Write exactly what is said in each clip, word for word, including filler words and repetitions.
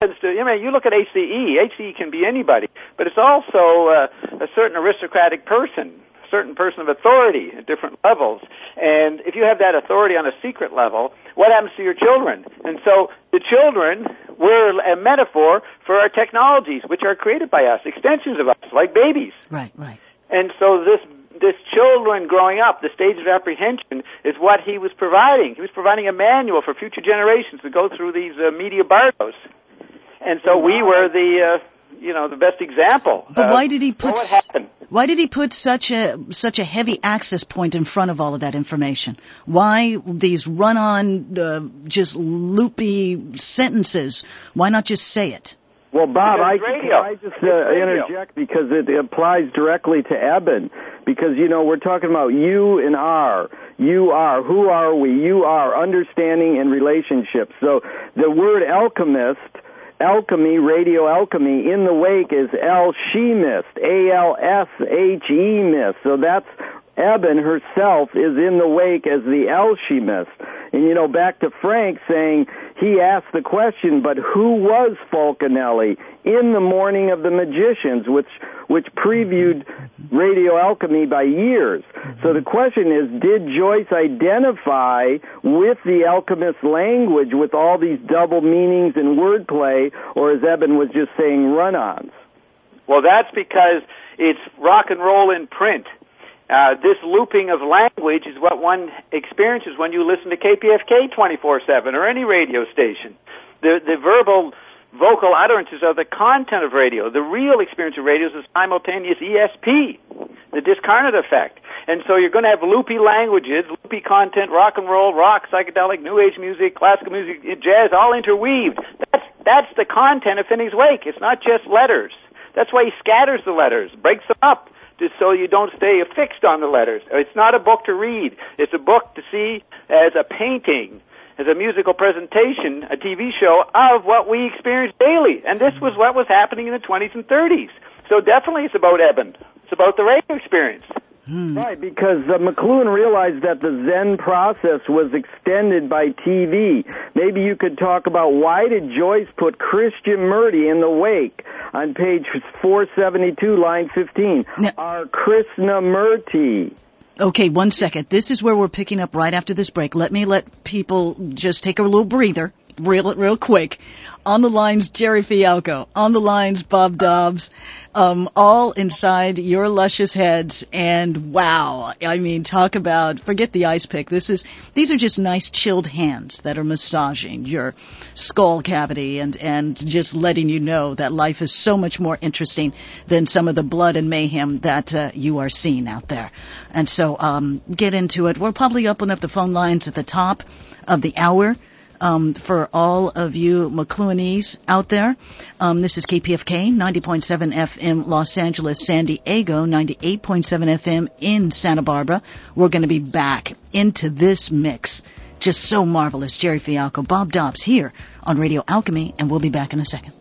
happens to, I mean, you look at H C E. H C E can be anybody, but it's also uh, a certain aristocratic person, a certain person of authority at different levels. And if you have that authority on a secret level, what happens to your children? And so the children were a metaphor for our technologies, which are created by us, extensions of us, like babies. Right, right. And so this this children growing up, the stage of apprehension, is what he was providing. He was providing a manual for future generations to go through these uh, media bardos. And so we were the, uh, you know, the best example. But uh, why did he put? What happened? Why did he put such a such a heavy access point in front of all of that information? Why these run-on, uh, just loopy sentences? Why not just say it? Well, Bob, I, can I just uh, interject because it applies directly to Eben. Because, you know, we're talking about you and are. You are. Who are we? You are. Understanding and relationships. So the word alchemist, alchemy, radio alchemy, in the wake is alchemist, A L S H E mist. So that's Eben herself is in the wake as the alchemist. And, you know, back to Frank saying he asked the question, but who was Falconelli in The Morning of the Magicians, which which previewed radio alchemy by years? So the question is, did Joyce identify with the alchemist language with all these double meanings and wordplay, or as Eben was just saying, run-ons? Well, that's because it's rock and roll in print. Uh, this looping of language is what one experiences when you listen to K P F K twenty-four seven or any radio station. The the verbal, vocal utterances are the content of radio. The real experience of radio is a simultaneous E S P, the discarnate effect. And so you're going to have loopy languages, loopy content, rock and roll, rock, psychedelic, new age music, classical music, jazz, all interweaved. That's, that's the content of Finney's Wake. It's not just letters. That's why he scatters the letters, breaks them up, just so you don't stay affixed on the letters. It's not a book to read. It's a book to see as a painting, as a musical presentation, a T V show of what we experience daily. And this was what was happening in the twenties and thirties. So definitely it's about Eben. It's about the radio experience. Hmm. Right, because uh, McLuhan realized that the Zen process was extended by T V. Maybe you could talk about why did Joyce put Krishnamurti in the wake on page four seventy-two, line fifteen. Now, our Krishnamurti. Okay, one second. This is where we're picking up right after this break. Let me let people just take a little breather, real, real quick. On the lines, Jerry Fialco. On the lines, Bob Dobbs. Um, all inside your luscious heads. And wow, I mean, talk about, forget the ice pick. This is, these are just nice chilled hands that are massaging your skull cavity and, and just letting you know that life is so much more interesting than some of the blood and mayhem that uh, you are seeing out there. And so, um, get into it. We'll probably open up the phone lines at the top of the hour. Um, for all of you McLuhanese out there, um, this is K P F K, ninety point seven F M Los Angeles, San Diego, ninety-eight point seven F M in Santa Barbara. We're going to be back into this mix. Just so marvelous. Jerry Fialco, Bob Dobbs here on Radio Alchemy, and we'll be back in a second.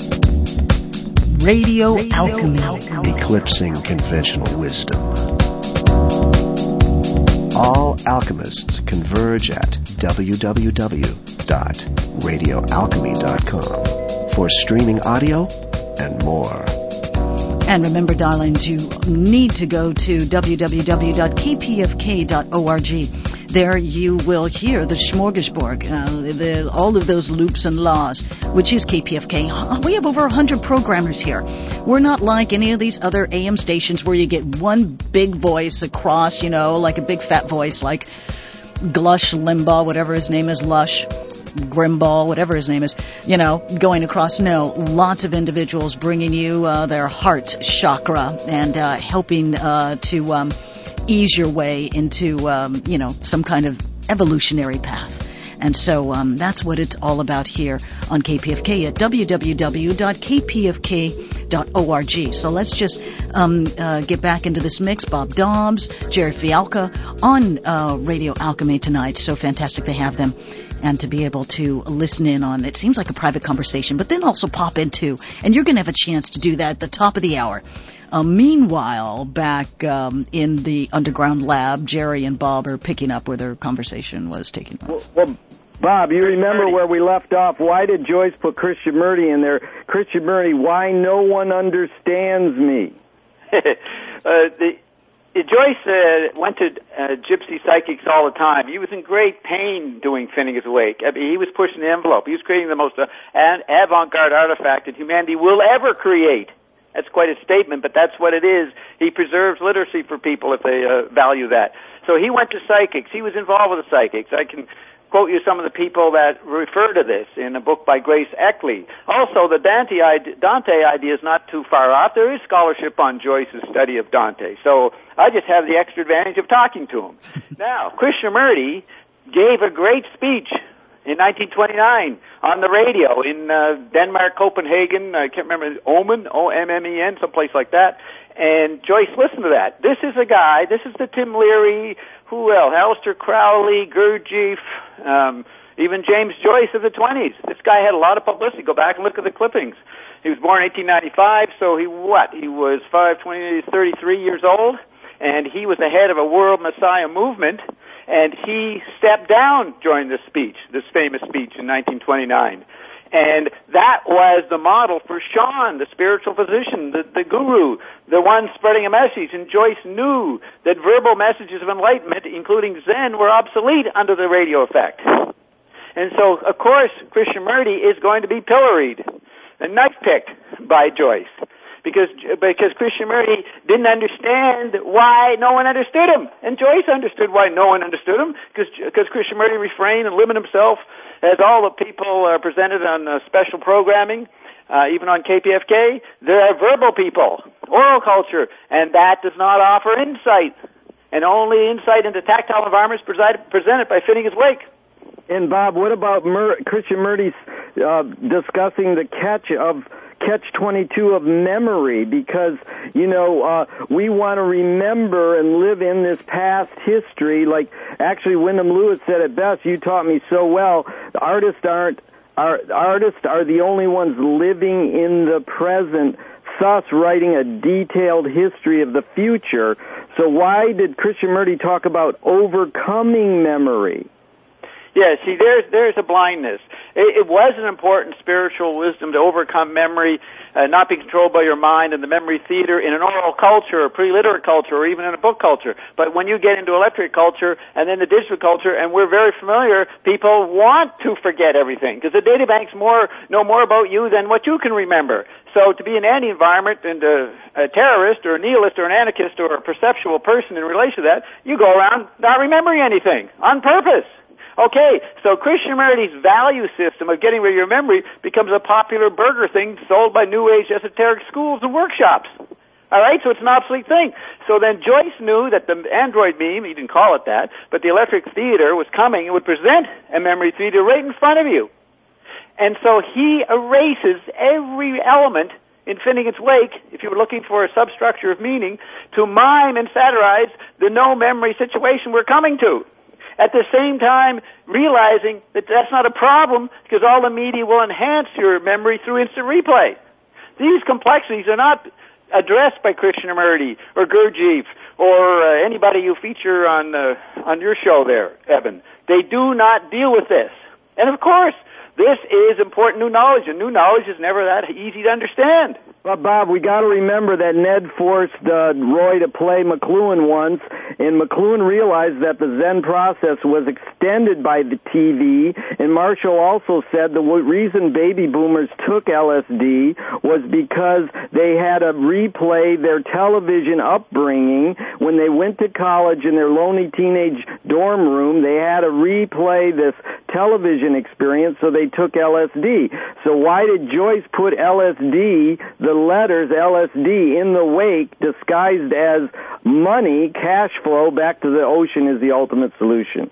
Radio, Radio Alchemy. Alchemy. Eclipsing conventional wisdom. All alchemists converge at w w w dot radio alchemy dot com for streaming audio and more. And remember, darlings, you need to go to w w w dot k p f k dot org. There you will hear the smorgasbord, uh, the, all of those loops and laws, which is K P F K. We have over one hundred programmers here. We're not like any of these other A M stations where you get one big voice across, you know, like a big fat voice like Glush Limbaugh, whatever his name is, Lush, Grimball, whatever his name is, you know, going across. No, lots of individuals bringing you uh, their heart chakra and uh, helping uh, to um, ease your way into, um, you know, some kind of evolutionary path. And so um, that's what it's all about here on K P F K at w w w dot k p f k dot org. So let's just um, uh, get back into this mix. Bob Dobbs, Jerry Fialco on uh, Radio Alchemy tonight. So fantastic to have them and to be able to listen in on, it seems like a private conversation, but then also pop into, and you're going to have a chance to do that at the top of the hour. Uh, meanwhile, back um, in the underground lab, Jerry and Bob are picking up where their conversation was taking place. Well, well, Bob, you remember where we left off. Why did Joyce put Krishnamurti in there? Krishnamurti, why no one understands me? uh, the, Joyce uh, went to uh, gypsy psychics all the time. He was in great pain doing Finnegan's Wake. I mean, he was pushing the envelope. He was creating the most uh, avant-garde artifact that humanity will ever create. That's quite a statement, but that's what it is. He preserves literacy for people if they uh, value that. So he went to psychics. He was involved with the psychics. I can quote you some of the people that refer to this in a book by Grace Eckley. Also, the Dante idea, Dante idea is not too far off. There is scholarship on Joyce's study of Dante. So I just have the extra advantage of talking to him. Now, Krishnamurti gave a great speech in nineteen twenty-nine on the radio in uh, Denmark, Copenhagen. I can't remember, Omen, O M M E N, someplace like that. And Joyce listened to that. This is a guy, this is the Tim Leary, who else? Aleister Crowley, Gurdjieff, um, even James Joyce of the twenties. This guy had a lot of publicity. Go back and look at the clippings. He was born in eighteen ninety-five, so he, what? He was five, twenty, thirty-three years old, and he was the head of a World Messiah movement, and he stepped down during this speech, this famous speech in nineteen twenty-nine. And that was the model for Sean, the spiritual physician, the, the guru, the one spreading a message. And Joyce knew that verbal messages of enlightenment, including Zen, were obsolete under the radio effect. And so, of course, Krishnamurti is going to be pilloried and knife-picked by Joyce. Because because Krishnamurti didn't understand why no one understood him. And Joyce understood why no one understood him, because because Krishnamurti refrained and limited himself, as all the people are presented on uh, special programming, uh, even on K P F K. There are verbal people, oral culture, and that does not offer insight. And only insight into tactile environments presided, presented by Finnegan's Wake. And Bob, what about Mur- Krishnamurti's uh, discussing the catch of catch twenty-two of memory? Because, you know, uh, we want to remember and live in this past history. Like, actually, Wyndham Lewis said it best. You taught me so well. Artists aren't, are, artists are the only ones living in the present, thus writing a detailed history of the future. So why did Krishnamurti talk about overcoming memory? Yeah, see, there's there's a blindness. It, it was an important spiritual wisdom to overcome memory, uh, not be controlled by your mind, and the memory theater in an oral culture, or pre-literate culture, or even in a book culture. But when you get into electric culture and then the digital culture, and we're very familiar, people want to forget everything because the data banks more know more about you than what you can remember. So to be in any environment and a, a terrorist or a nihilist or an anarchist or a perceptual person in relation to that, you go around not remembering anything on purpose. Okay, so Krishnamurti's value system of getting rid of your memory becomes a popular burger thing sold by New Age esoteric schools and workshops. All right, so it's an obsolete thing. So then Joyce knew that the android beam, he didn't call it that, but the electric theater was coming and would present a memory theater right in front of you. And so he erases every element in Finnegan's Wake, if you were looking for a substructure of meaning, to mime and satirize the no-memory situation we're coming to. At the same time, realizing that that's not a problem because all the media will enhance your memory through instant replay. These complexities are not addressed by Krishnamurti or Gurdjieff or uh, anybody you feature on uh, on your show there, Evan. They do not deal with this. And of course, this is important new knowledge, and new knowledge is never that easy to understand. But, Bob, we got to remember that Ned forced uh, Roy to play McLuhan once, and McLuhan realized that the Zen process was extended by the T V, and Marshall also said the w- reason baby boomers took L S D was because they had to replay their television upbringing. When they went to college in their lonely teenage dorm room, they had to replay this television experience, so they took L S D. So why did Joyce put L S D, the letters L S D, in the wake, disguised as money, cash flow, back to the ocean is the ultimate solution?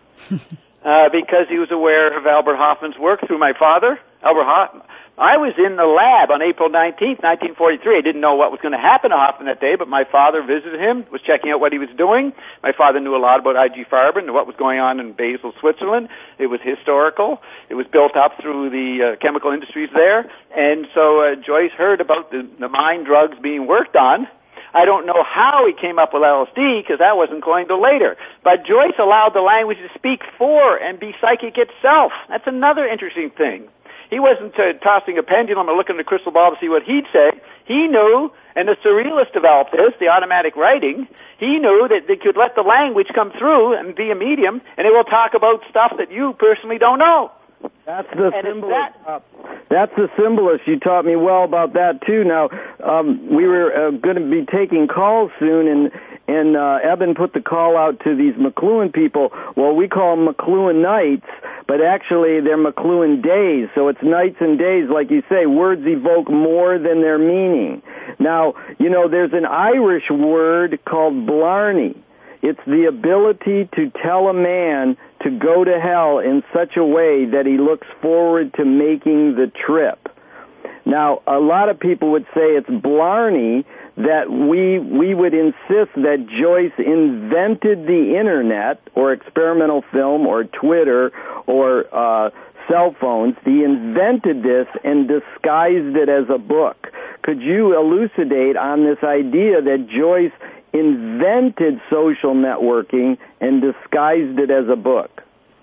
uh, because he was aware of Albert Hoffman's work through my father, Albert Hoffman. I was in the lab on April nineteenth, nineteen forty-three. I didn't know what was going to happen to Hoffman that day, but my father visited him, was checking out what he was doing. My father knew a lot about I G Farben and what was going on in Basel, Switzerland. It was historical. It was built up through the uh, chemical industries there. And so uh, Joyce heard about the, the mind drugs being worked on. I don't know how he came up with L S D, because that wasn't coined till later. But Joyce allowed the language to speak for and be psychic itself. That's another interesting thing. He wasn't uh, tossing a pendulum or looking at a crystal ball to see what he'd say. He knew, and the surrealists developed this, the automatic writing, he knew that they could let the language come through and be a medium, and it will talk about stuff that you personally don't know. That's the and symbolist. That, uh, that's the symbolist. You taught me well about that too. Now um, we were uh, going to be taking calls soon, and and uh, Eben put the call out to these McLuhan people. Well, we call them McLuhan nights, but actually they're McLuhan days. So it's nights and days, like you say. Words evoke more than their meaning. Now, you know, there's an Irish word called blarney. It's the ability to tell a man to go to hell in such a way that he looks forward to making the trip. Now, a lot of people would say it's blarney that we we would insist that Joyce invented the Internet or experimental film or Twitter or uh, cell phones. He invented this and disguised it as a book. Could you elucidate on this idea that Joyce invented social networking and disguised it as a book?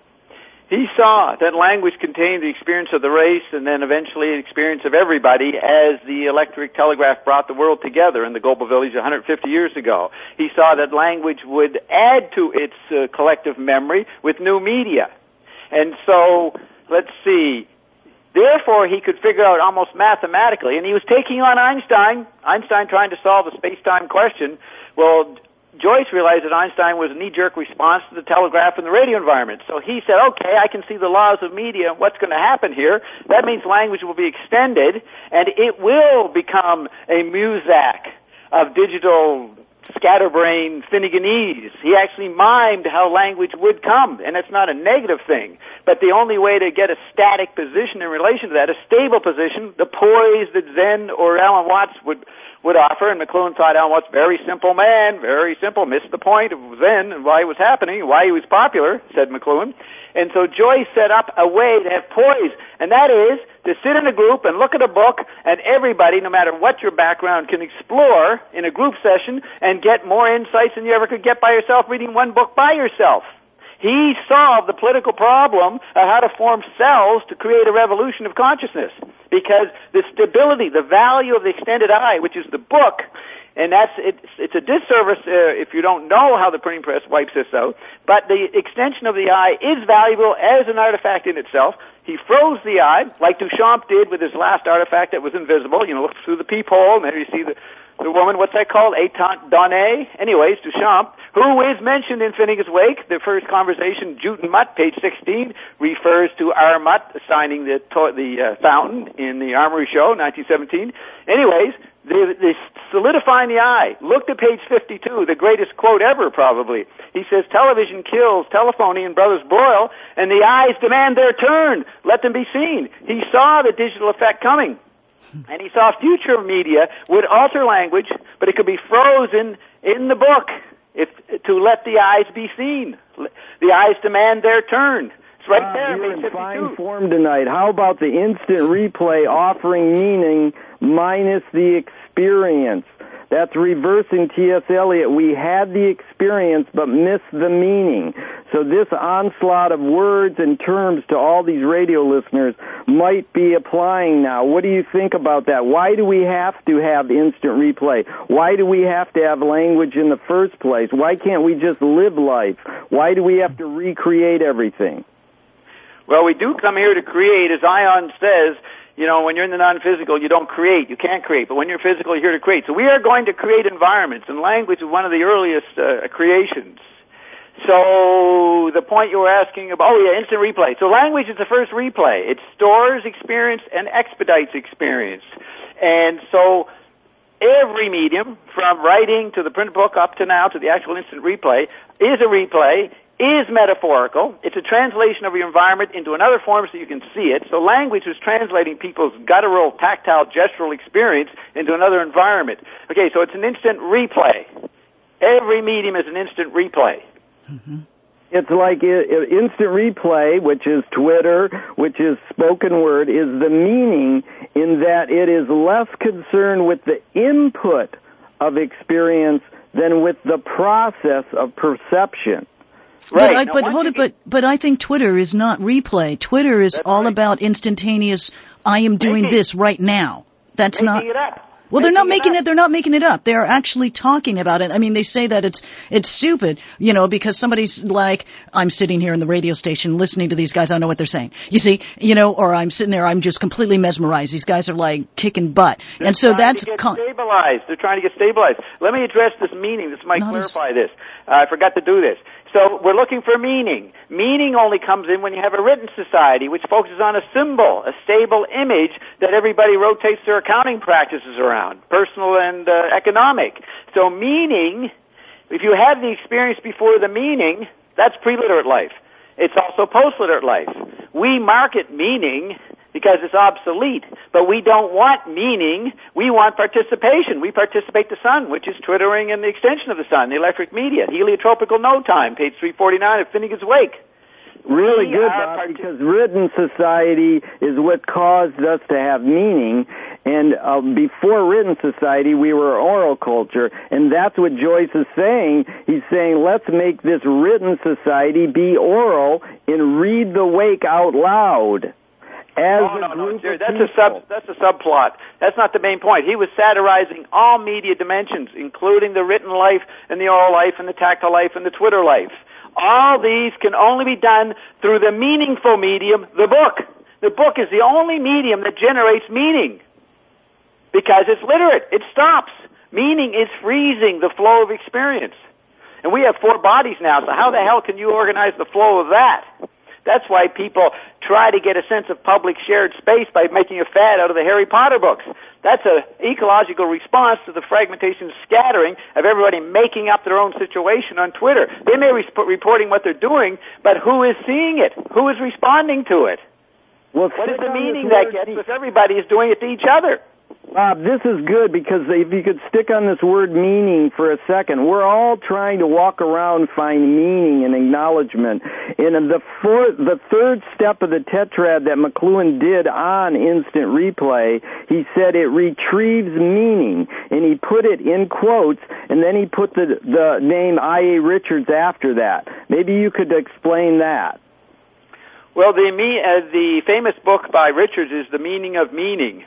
He saw that language contained the experience of the race and then eventually the experience of everybody as the electric telegraph brought the world together in the global village one hundred fifty years ago. He saw that language would add to its uh, collective memory with new media. And so, let's see, therefore he could figure out almost mathematically, and he was taking on Einstein, Einstein trying to solve the space-time question. Well, Joyce realized that Einstein was a knee-jerk response to the telegraph and the radio environment. So he said, okay, I can see the laws of media. What's going to happen here? That means language will be extended, and it will become a muzak of digital scatterbrain Finneganese. He actually mimed how language would come, and it's not a negative thing. But the only way to get a static position in relation to that, a stable position, the poise that Zen or Alan Watts would would offer, and McLuhan thought Alan Watts, very simple man, very simple, missed the point of Zen and why it was happening, why he was popular, said McLuhan. And so Joyce set up a way to have poise, and that is to sit in a group and look at a book, and everybody, no matter what your background, can explore in a group session and get more insights than you ever could get by yourself reading one book by yourself. He solved the political problem of how to form cells to create a revolution of consciousness, because the stability, the value of the extended I, which is the book, and that's it's, it's a disservice uh, if you don't know how the printing press wipes this out, but the extension of the I is valuable as an artifact in itself. He froze the I, like Duchamp did with his last artifact that was invisible. You know, look through the peephole, and there you see the The woman, what's that called? Étant donnée? Anyways, Duchamp, who is mentioned in Finnegan's Wake. The first conversation, Jute and Mutt, page sixteen, refers to R. Mutt signing the to- the uh, fountain in the Armory Show, nineteen seventeen. Anyways, they, they solidifying the I. Look to page fifty-two, the greatest quote ever, probably. He says, television kills telephony and Brothers Broil, and the eyes demand their turn. Let them be seen. He saw the digital effect coming. And he saw future media would alter language, but it could be frozen in the book if to let the eyes be seen. The eyes demand their turn. It's right ah, there. You're in fine form tonight. How about the instant replay offering meaning minus the experience? That's reversing T S. Eliot. We had the experience but missed the meaning. So this onslaught of words and terms to all these radio listeners might be applying now. What do you think about that? Why do we have to have instant replay? Why do we have to have language in the first place? Why can't we just live life? Why do we have to recreate everything? Well, we do come here to create, as Ion says. You know, when you're in the non-physical, you don't create. You can't create. But when you're physical, you're here to create. So we are going to create environments, and language is one of the earliest uh, creations. So the point you were asking about, oh, yeah, instant replay. So language is the first replay. It stores experience and expedites experience. And so every medium, from writing to the print book up to now to the actual instant replay, is a replay, is metaphorical. It's a translation of your environment into another form so you can see it. So language is translating people's guttural, tactile, gestural experience into another environment. Okay, so it's an instant replay. Every medium is an instant replay. Mm-hmm. It's like it, instant replay, which is Twitter, which is spoken word, is the meaning in that it is less concerned with the input of experience than with the process of perception. Right. But, I, but hold it. But but I think Twitter is not replay. Twitter is all right. about instantaneous. I am doing making, this right now. That's making not. It up. Well, making they're not making it, it. They're not making it up. They're actually talking about it. I mean, they say that it's it's stupid, you know, because somebody's like, I'm sitting here in the radio station listening to these guys. I don't know what they're saying. You see, you know, or I'm sitting there. I'm just completely mesmerized. These guys are like kicking butt, they're and so trying that's to get con- stabilized. They're trying to get stabilized. Let me address this meaning. This might not clarify as- this. Uh, I forgot to do this. So we're looking for meaning. Meaning only comes in when you have a written society which focuses on a symbol, a stable image that everybody rotates their accounting practices around, personal and uh, economic. So meaning, if you have the experience before the meaning, that's pre-literate life. It's also post-literate life. We market meaning because it's obsolete, but we don't want meaning. We want participation. We participate the sun, which is twittering and the extension of the sun, the electric media, heliotropical node time, page three forty-nine of Finnegan's Wake. Really we good, Bob, partic- because written society is what caused us to have meaning, and uh, before written society, we were oral culture, and that's what Joyce is saying. He's saying, let's make this written society be oral and read the Wake out loud. As oh, no, no, no, that's a sub, that's a subplot. That's not the main point. He was satirizing all media dimensions, including the written life and the oral life and the tactile life and the Twitter life. All these can only be done through the meaningful medium, the book. The book is the only medium that generates meaning because it's literate. It stops. Meaning is freezing the flow of experience. And we have four bodies now, so how the hell can you organize the flow of that? That's why people try to get a sense of public shared space by making a fad out of the Harry Potter books. That's an ecological response to the fragmentation and scattering of everybody making up their own situation on Twitter. They may be reporting what they're doing, but who is seeing it? Who is responding to it? Well, what is the meaning that gets if everybody is doing it to each other? Bob, this is good because if you could stick on this word meaning for a second, we're all trying to walk around, find meaning and acknowledgement. And the fourth, the third step of the tetrad that McLuhan did on instant replay, he said it retrieves meaning, and he put it in quotes, and then he put the, the name I A Richards after that. Maybe you could explain that. Well, the, me, uh, the famous book by Richards is The Meaning of Meaning.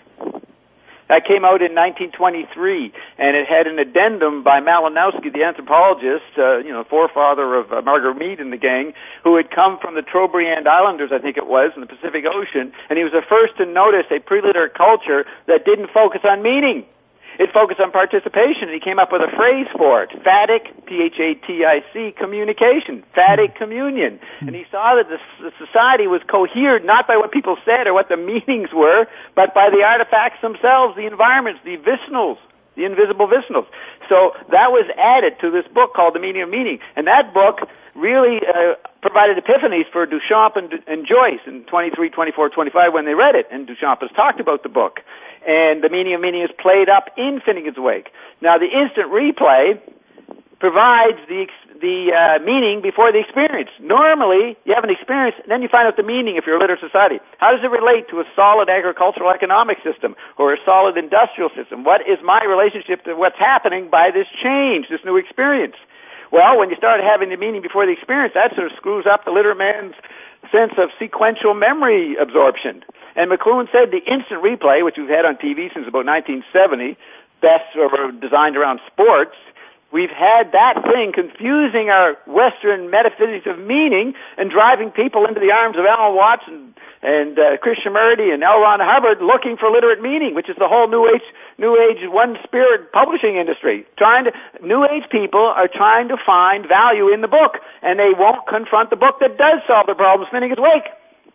That came out in nineteen twenty-three, and it had an addendum by Malinowski, the anthropologist, uh, you know, forefather of uh, Margaret Mead and the gang, who had come from the Trobriand Islanders, I think it was, in the Pacific Ocean, and he was the first to notice a pre-literate culture that didn't focus on meaning. It focused on participation, and he came up with a phrase for it, phatic, P H A T I C, communication, phatic communion. And he saw that the, the society was cohered not by what people said or what the meanings were, but by the artifacts themselves, the environments, the vicinals, the invisible vicinals. So that was added to this book called The Meaning of Meaning. And that book really uh, provided epiphanies for Duchamp and, and Joyce in twenty-three, twenty-four, twenty-five when they read it. And Duchamp has talked about the book. And The Meaning of Meaning is played up in Finnegan's Wake. Now, the instant replay provides the the uh, meaning before the experience. Normally, you have an experience, and then you find out the meaning if you're a literate society. How does it relate to a solid agricultural economic system or a solid industrial system? What is my relationship to what's happening by this change, this new experience? Well, when you start having the meaning before the experience, that sort of screws up the literate man's sense of sequential memory absorption. And McLuhan said the instant replay, which we've had on T V since about nineteen seventy, best sort of designed around sports, we've had that thing confusing our Western metaphysics of meaning and driving people into the arms of Alan Watts and, and uh, Krishnamurti and L. Ron Hubbard looking for literate meaning, which is the whole New Age, New Age One Spirit publishing industry. Trying to, New Age people are trying to find value in the book, and they won't confront the book that does solve the problems. Finnegan's Wake.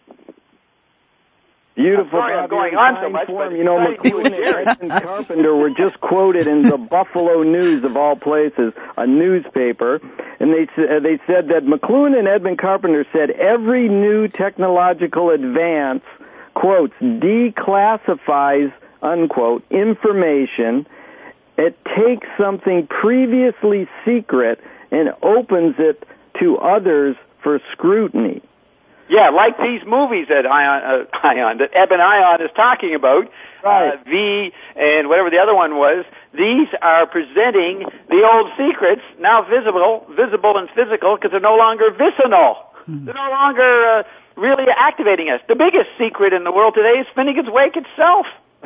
Beautiful. I'm sorry I'm going on so much, form. You know, McLuhan and Edmund Carpenter were just quoted in the Buffalo News, of all places, a newspaper, and they uh, they said that McLuhan and Edmund Carpenter said every new technological advance, quotes, declassifies, unquote, information. It takes something previously secret and opens it to others for scrutiny. Yeah, like these movies that Ion, uh, Ion, that Eben Ion is talking about, right. uh, V and whatever the other one was. These are presenting the old secrets, now visible, visible and physical, because they're no longer vicinal. Hmm. They're no longer uh, really activating us. The biggest secret in the world today is Finnegan's Wake itself.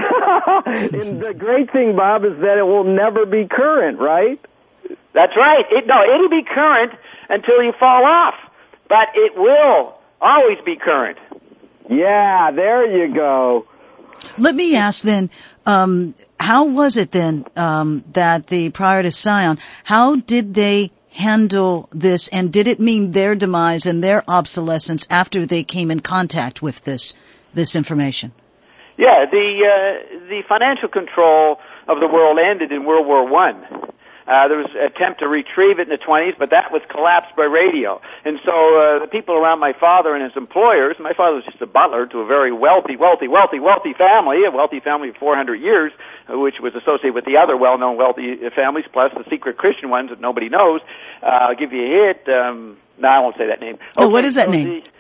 And the great thing, Bob, is that it will never be current, right? That's right. It, no, it'll be current until you fall off, but it will always be current. Yeah, there you go. Let me ask then, um, how was it then um, that the prior to Scion, how did they handle this, and did it mean their demise and their obsolescence after they came in contact with this this information? Yeah, the uh, the financial control of the world ended in World War One. Uh, there was an attempt to retrieve it in the twenties, but that was collapsed by radio. And so uh, the people around my father and his employers, my father was just a butler to a very wealthy, wealthy, wealthy, wealthy family, a wealthy family of four hundred years, uh, which was associated with the other well-known wealthy families, plus the secret Christian ones that nobody knows. Uh, I'll give you a hit. Um, no, I won't say that name. Oh, okay, what is that so name? The,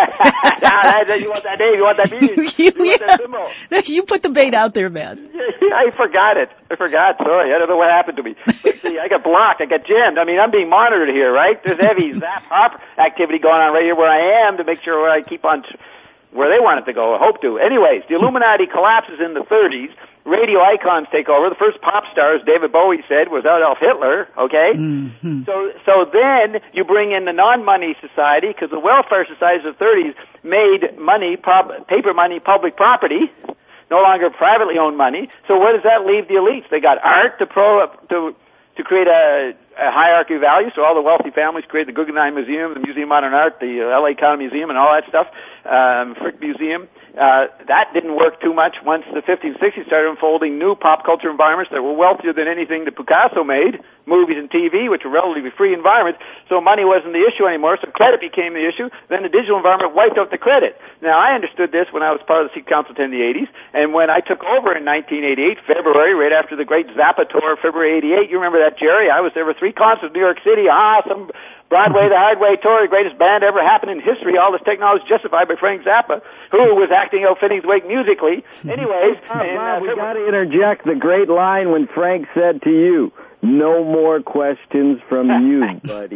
you want that name? You want that meaning? you, you want yeah. that symbol? You put the bait out there, man. I forgot it. I forgot. Sorry, I don't know what happened to me. But see, I got blocked. I got jammed. I mean, I'm being monitored here, right? There's heavy zap hop activity going on right here where I am to make sure I keep on t- where they want it to go. I hope to. Anyways, the Illuminati collapses in the thirties. Radio icons take over. The first pop stars, David Bowie said, was Adolf Hitler, okay? Mm-hmm. So so then you bring in the non-money society, because the welfare societies of the thirties made money, pub, paper money, public property, no longer privately owned money. So where does that leave the elites? They got art to pro to to create a, a hierarchy of value, so all the wealthy families create the Guggenheim Museum, the Museum of Modern Art, the L A County Museum, and all that stuff, um, Frick Museum. Uh, that didn't work too much once the fifties and sixties started unfolding new pop culture environments that were wealthier than anything that Picasso made, movies and T V, which were relatively free environments, so money wasn't the issue anymore, so credit became the issue. Then the digital environment wiped out the credit. Now, I understood this when I was part of the Secret Council in the eighties, and when I took over in nineteen eighty-eight, February, right after the great Zappa tour, February eighty-eight, you remember that, Jerry? I was there for three concerts in New York City. Ah, some Broadway, the Hard Way tour, the greatest band ever happened in history. All this technology justified by Frank Zappa, who was acting out Finnegan's Wake musically. Anyways, oh, and, Bob, uh, we got to interject the great line when Frank said to you, "No more questions from you, buddy."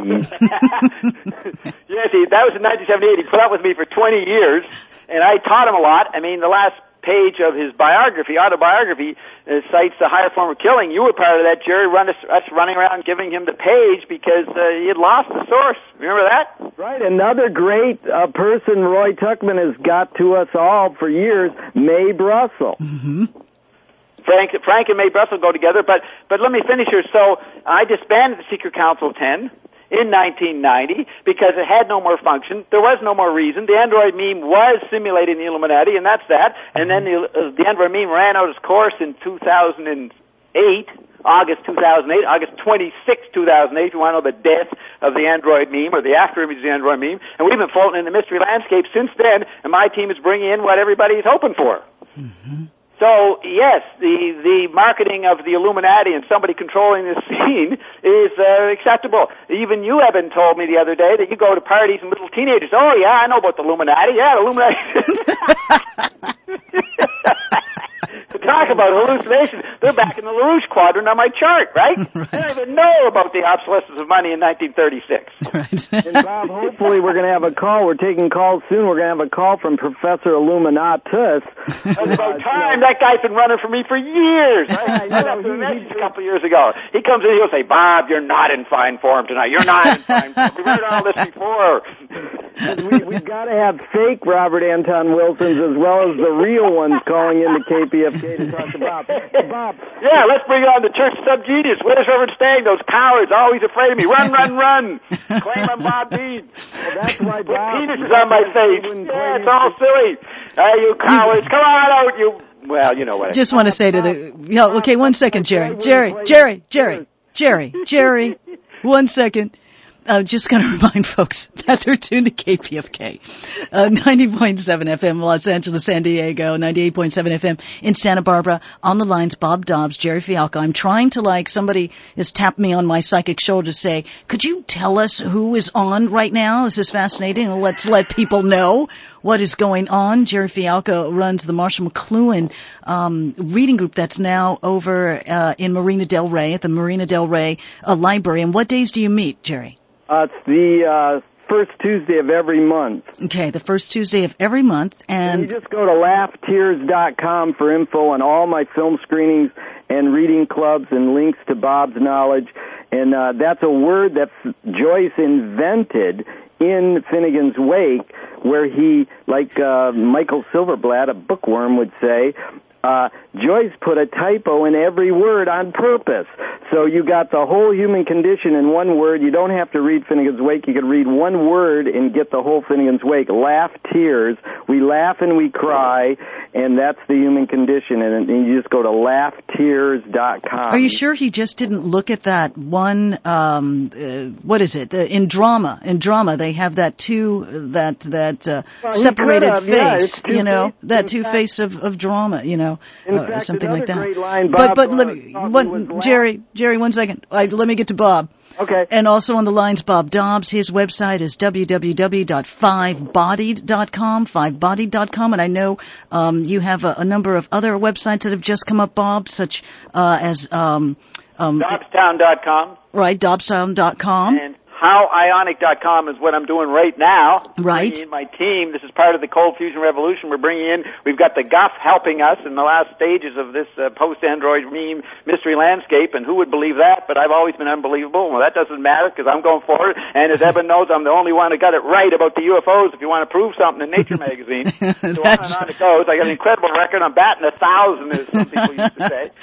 Yes, he, that was in nineteen seventy-eight. He put up with me for twenty years, and I taught him a lot. I mean, the last page of his biography, autobiography, uh, cites the higher form of killing. You were part of that, Jerry, run us, us running around giving him the page because uh, he had lost the source. Remember that? Right. Another great uh, person Roy Tuckman has got to us all for years, Mae Brussell. Mm-hmm. Frank, Frank and Mae Brussell go together, but but let me finish here. So I disbanded the Secret Council ten in nineteen ninety because it had no more function. There was no more reason. The Android meme was simulating the Illuminati, and that's that. And then the, uh, the Android meme ran out its course in two thousand eight, August two thousand eight, August twenty-sixth, two thousand eight, if you want to know the death of the Android meme or the after image of the Android meme. And we've been floating in the mystery landscape since then, and my team is bringing in what everybody's hoping for. Mm-hmm. So, yes, the, the marketing of the Illuminati and somebody controlling this scene is uh, acceptable. Even you, Eben, told me the other day that you go to parties and little teenagers, oh, yeah, I know about the Illuminati. Yeah, the Illuminati. Talk about hallucinations. They're back in the LaRouche quadrant on my chart, right? right. I don't even know about the obsolescence of money in nineteen thirty-six. Right. And, Bob, hopefully we're going to have a call. We're taking calls soon. We're going to have a call from Professor Illuminatus. It was about time. That guy's been running for me for years. I, I left him a message a couple of years ago. He comes in, he'll say, Bob, you're not in fine form tonight. You're not in fine form. We've heard all this before. we, we've got to have fake Robert Anton Wilsons as well as the real ones calling into K P F K to talk to Bob. Bob. Yeah, let's bring on the church subgenius. Where's Reverend Stang? Those cowards always afraid of me. Run, run, run. Claim I'm Bob Dean. Well, that's why Put Bob... penises on my face. Yeah, it's all silly. Hey, you cowards, come on out, you... Well, you know what. Just want to say to the... Yeah, okay, one second, Jerry. Jerry, Jerry, Jerry, Jerry, Jerry. One second. I'm just going to remind folks that they're tuned to K P F K, uh, ninety point seven F M Los Angeles, San Diego, ninety-eight point seven F M in Santa Barbara. On the lines, Bob Dobbs, Jerry Fialko. I'm trying to, like, somebody has tapped me on my psychic shoulder to say, could you tell us who is on right now? This is fascinating. Let's let people know what is going on. Jerry Fialko runs the Marshall McLuhan um, reading group that's now over uh, in Marina Del Rey, at the Marina Del Rey uh, Library. And what days do you meet, Jerry? Uh, it's the uh, first Tuesday of every month. Okay, the first Tuesday of every month. And, and you just go to laugh tears dot com for info on all my film screenings and reading clubs and links to Bob's knowledge. And uh, that's a word that Joyce invented in Finnegan's Wake, where he, like uh, Michael Silverblatt, a bookworm, would say, Uh, Joyce put a typo in every word on purpose. So you got the whole human condition in one word. You don't have to read Finnegan's Wake. You can read one word and get the whole Finnegan's Wake. Laugh, tears. We laugh and we cry, and that's the human condition. And, and you just go to laugh tears dot com. Are you sure he just didn't look at that one, um, uh, what is it? Uh, in drama, in drama, they have that two, that, that, uh, well, separated face, yeah, you know, that two fact, face of, of drama, you know. In Uh, fact, something like that. Great line but Bob, but uh, let me, one, Jerry, Jerry, one second. I, let me get to Bob. Okay. And also on the lines, Bob Dobbs. His website is w w w dot five bodied dot com, five bodied dot com. And I know um, you have a, a number of other websites that have just come up, Bob, such uh, as um, um, Dobbstown dot com. Right, Dobbstown dot com. And how ionic dot com is what I'm doing right now. Right. Bringing in my team. This is part of the Cold Fusion Revolution. We're bringing in, we've got the G U F helping us in the last stages of this uh, post-Android meme mystery landscape, and who would believe that? But I've always been unbelievable. Well, that doesn't matter because I'm going forward, and as Eben knows, I'm the only one who got it right about the U F Os if you want to prove something in Nature magazine. So on and on it goes. I got an incredible record. I'm batting a thousand, as some people used to say.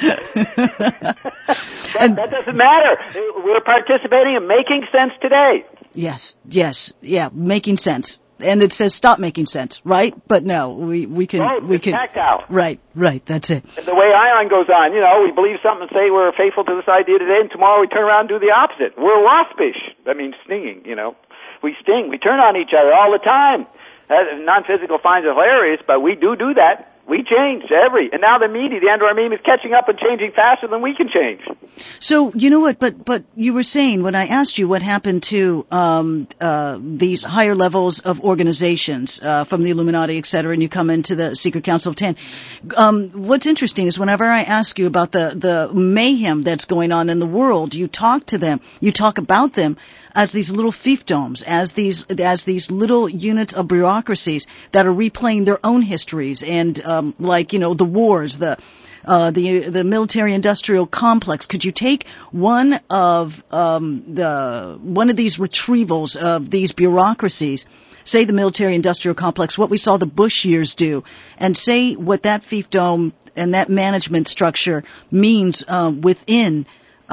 But that doesn't matter. We're participating and making sense today. Yes, yes, yeah, making sense. And it says stop making sense, right? But no, we, we can, right, we can, tactile. right, right, that's it. And the way ion goes on, you know, we believe something and say we're faithful to this idea today, and tomorrow we turn around and do the opposite. We're waspish. That means stinging, you know. We sting. We turn on each other all the time. That, non-physical finds it hilarious, but we do do that. We change every, and now the media, the Android meme is catching up and changing faster than we can change. So, you know what, but, but you were saying, when I asked you what happened to, um, uh, these higher levels of organizations, uh, from the Illuminati, et cetera, and you come into the Secret Council of Ten, um, what's interesting is whenever I ask you about the, the mayhem that's going on in the world, you talk to them, you talk about them as these little fiefdoms, as these as these little units of bureaucracies that are replaying their own histories, and um, like you know the wars, the uh, the the military-industrial complex. Could you take one of um, the one of these retrievals of these bureaucracies, say the military-industrial complex, what we saw the Bush years do, and say what that fiefdom and that management structure means uh, within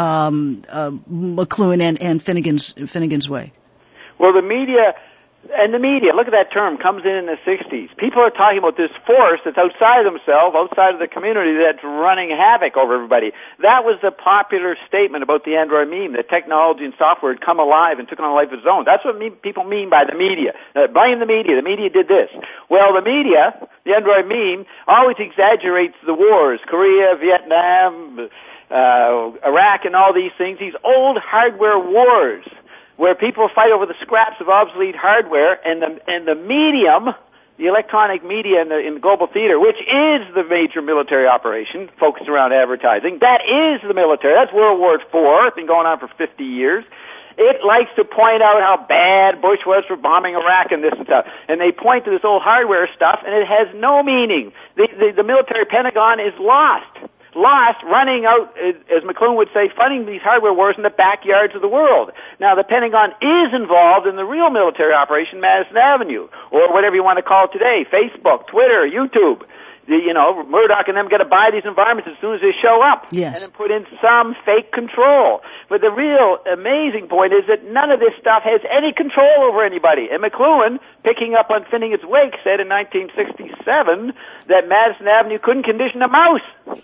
Um, uh, McLuhan and, and Finnegan's Finnegan's Wake? Well, the media, and the media, look at that term, comes in in the sixties. People are talking about this force that's outside of themselves, outside of the community, that's running havoc over everybody. That was the popular statement about the Android meme, that technology and software had come alive and took on a life of its own. That's what me- people mean by the media. Uh, blame the media. The media did this. Well, the media, the Android meme, always exaggerates the wars, Korea, Vietnam, Uh, Iraq and all these things, these old hardware wars where people fight over the scraps of obsolete hardware, and the and the medium, the electronic media in the, in the global theater, which is the major military operation focused around advertising, that is the military. That's World War Four. It's been going on for fifty years. It likes to point out how bad Bush was for bombing Iraq and this and stuff. And they point to this old hardware stuff, and it has no meaning. The, the, the military Pentagon is lost. Lost, running out, as McLuhan would say, fighting these hardware wars in the backyards of the world. Now, the Pentagon is involved in the real military operation, Madison Avenue, or whatever you want to call it today, Facebook, Twitter, YouTube. The, you know, Murdoch and them got to buy these environments as soon as they show up. Yes. And then put in some fake control. But the real amazing point is that none of this stuff has any control over anybody. And McLuhan, picking up on Finnegan's Wake, said in nineteen sixty-seven that Madison Avenue couldn't condition a mouse.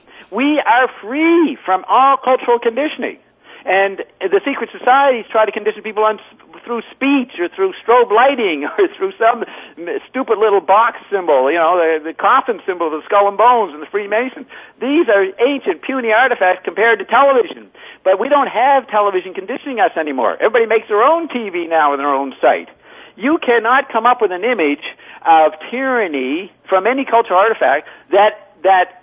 We are free from all cultural conditioning. And the secret societies try to condition people on through speech or through strobe lighting or through some stupid little box symbol, you know, the, the coffin symbol of the Skull and Bones and the Freemasons. These are ancient, puny artifacts compared to television. But we don't have television conditioning us anymore. Everybody makes their own T V now with their own site. You cannot come up with an image of tyranny from any cultural artifact that that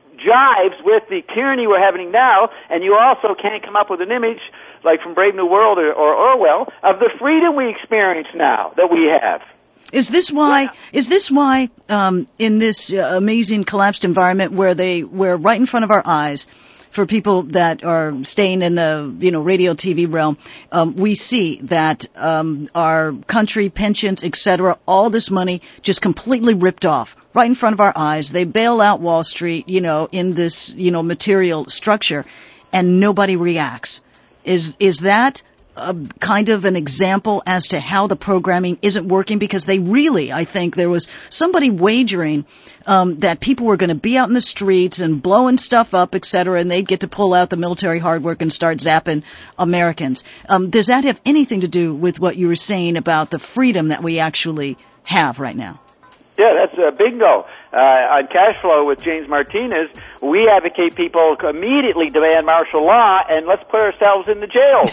jives with the tyranny we're having now, and you also can't come up with an image like from Brave New World or, or Orwell of the freedom we experience now that we have. Is this why? Yeah. Is this why um, in this uh, amazing collapsed environment where they where right in front of our eyes, for people that are staying in the, you know, radio T V realm, um, we see that um, our country, pensions, et cetera, all this money just completely ripped off right in front of our eyes. They bail out Wall Street, you know, in this, you know, material structure, and nobody reacts. Is is that a kind of an example as to how the programming isn't working? Because they really, I think there was somebody wagering um, that people were going to be out in the streets and blowing stuff up, et cetera, and they'd get to pull out the military hard work and start zapping Americans. Um, does that have anything to do with what you were saying about the freedom that we actually have right now? Yeah, that's a bingo. Uh, on Cash Flow with James Martinez, we advocate people immediately demand martial law and let's put ourselves in the jail.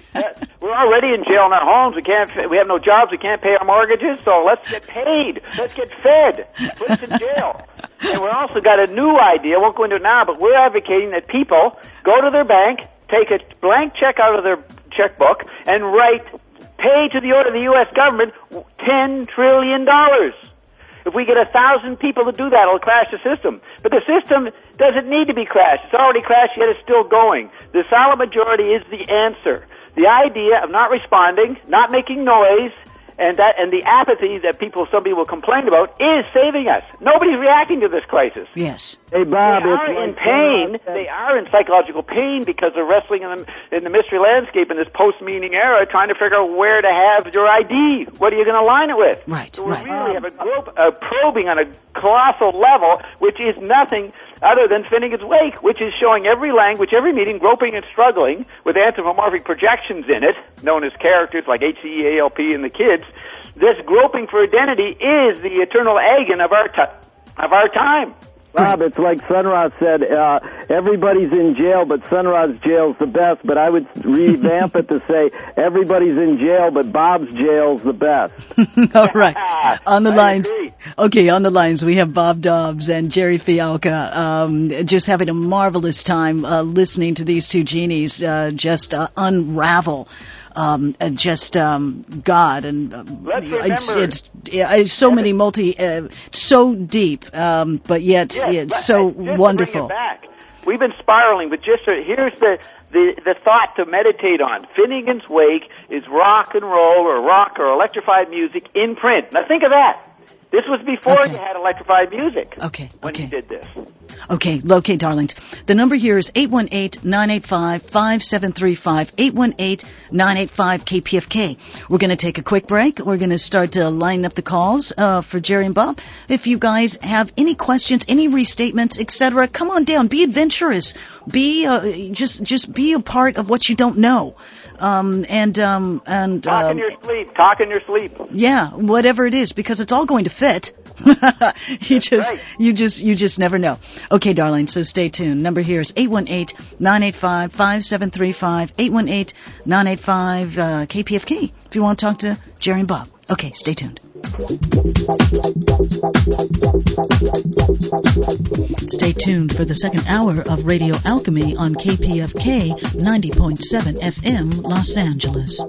We're already in jail in our homes. We can't. We have no jobs. We can't pay our mortgages. So let's get paid. Let's get fed. Put us in jail. And we've also got a new idea. I won't go into it now, but we're advocating that people go to their bank, take a blank check out of their checkbook, and write, pay to the order of the U S government ten trillion dollars. If we get a thousand people to do that, it'll crash the system. But the system doesn't need to be crashed. It's already crashed, yet it's still going. The silent majority is the answer. The idea of not responding, not making noise, and that and the apathy that people, some people complain about, is saving us. Nobody's reacting to this crisis. Yes. Hey, Bob, they are in pain. They are in psychological pain because they're wrestling in the, in the mystery landscape in this post-meaning era, trying to figure out where to have your I D. What are you going to line it with? Right. So we right. really have a, group, a probing on a colossal level, which is nothing other than Finnegan's Wake, which is showing every language, every meeting, groping and struggling with anthropomorphic projections in it, known as characters like H C E A L P and the kids. This groping for identity is the eternal agony of our t- of our time. Bob, it's like Sun Ra said, uh, everybody's in jail, but Sun Ra's jail's the best. But I would revamp it to say, everybody's in jail, but Bob's jail's the best. All right. On the I lines. agree. Okay, on the lines, we have Bob Dobbs and Jerry Fialka, um, just having a marvelous time uh, listening to these two genies uh, just uh, unravel. Um, uh, just um, God, and uh, Let's it's, remember, it's, it's so many multi, uh, so deep, um, but yet yes, it's so just wonderful. To bring it back, we've been spiraling, but just uh, here's the, the the thought to meditate on. Finnegan's Wake is rock and roll, or rock or electrified music in print. Now think of that. This was before Okay. you had electrified music. Okay, When okay. you did this. Okay, okay, darlings. The number here is eight one eight, nine eight five, five seven three five, eight one eight, nine eight five, K P F K. We're going to take a quick break. We're going to start to line up the calls uh, for Jerry and Bob. If you guys have any questions, any restatements, et cetera, come on down. Be adventurous. Be uh, just just be a part of what you don't know. Um, and um, and Talk um, in your sleep. Talk in your sleep. yeah, whatever it is, because it's all going to fit. you just, right. you just, you just never know. Okay, darling. So stay tuned. Number here is eight one eight, nine eight five, five seven three five, eight one eight, nine eight five, uh, K P F K. If you want to talk to Jerry and Bob. Okay, stay tuned. Stay tuned for the second hour of Radio Alchemy on K P F K ninety point seven F M, Los Angeles.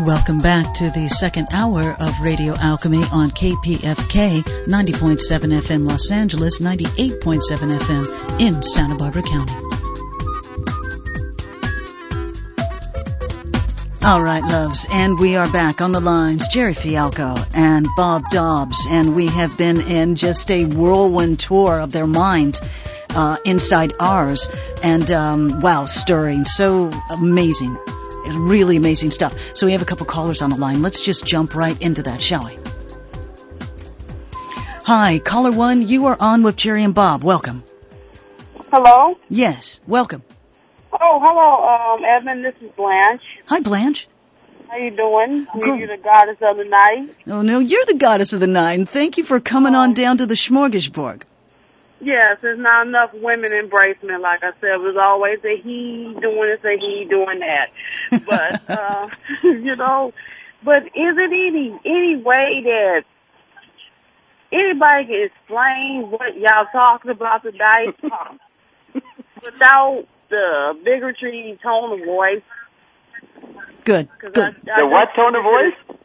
Welcome back to the second hour of Radio Alchemy on K P F K, ninety point seven F M Los Angeles, ninety-eight point seven F M in Santa Barbara County. All right, loves, and we are back on the lines, Jerry Fialco and Bob Dobbs, and we have been in just a whirlwind tour of their mind uh, inside ours, and um, wow, stirring, so amazing. Really amazing stuff. So we have a couple callers on the line. Let's just jump right into that, shall we? Hi, caller one, you are on with Jerry and Bob. Welcome. Hello? Yes, welcome. Oh, hello, um, Edmund. This is Blanche. Hi, Blanche. How you doing? Good. You're the goddess of the night. Oh, no, you're the goddess of the night, and thank you for coming oh. on down to the Smorgasburg. Yes, there's not enough women embracement, like I said. There's always a he doing this, a he doing that. But, uh, you know, but is it any, any way that anybody can explain what y'all talking about tonight without the bigotry tone of voice? Good, good. I, I the what tone of voice?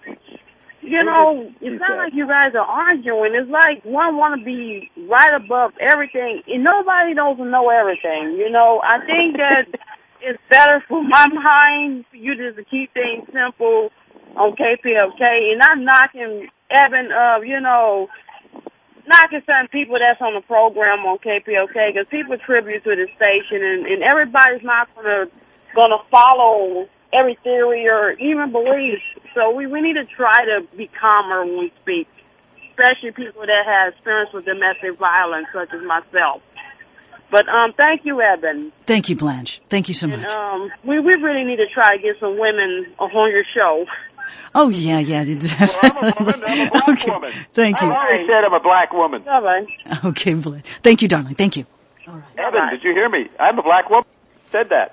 You know, it sounds like you guys are arguing. It's like one want to be right above everything, and nobody doesn't know everything. You know, I think that it's better for my mind for you just to keep things simple on K P F K, and not knocking Evan of, you know, knocking certain people that's on the program on K P F K, because people tribute to the station, and, and everybody's not gonna gonna follow every theory or even belief. So we, we need to try to be calmer when we speak, especially people that have experience with domestic violence, such as myself. But um, thank you, Evan. Thank you, Blanche. Thank you so much. And, um, we, we really need to try to get some women on your show. Oh, yeah, yeah. Well, I'm a woman. I'm a black okay. woman. Thank you. I already said I'm a black woman. All right. Okay, Blanche. Thank you, darling. Thank you. All right. Evan, right. Did you hear me? I'm a black woman. Said that.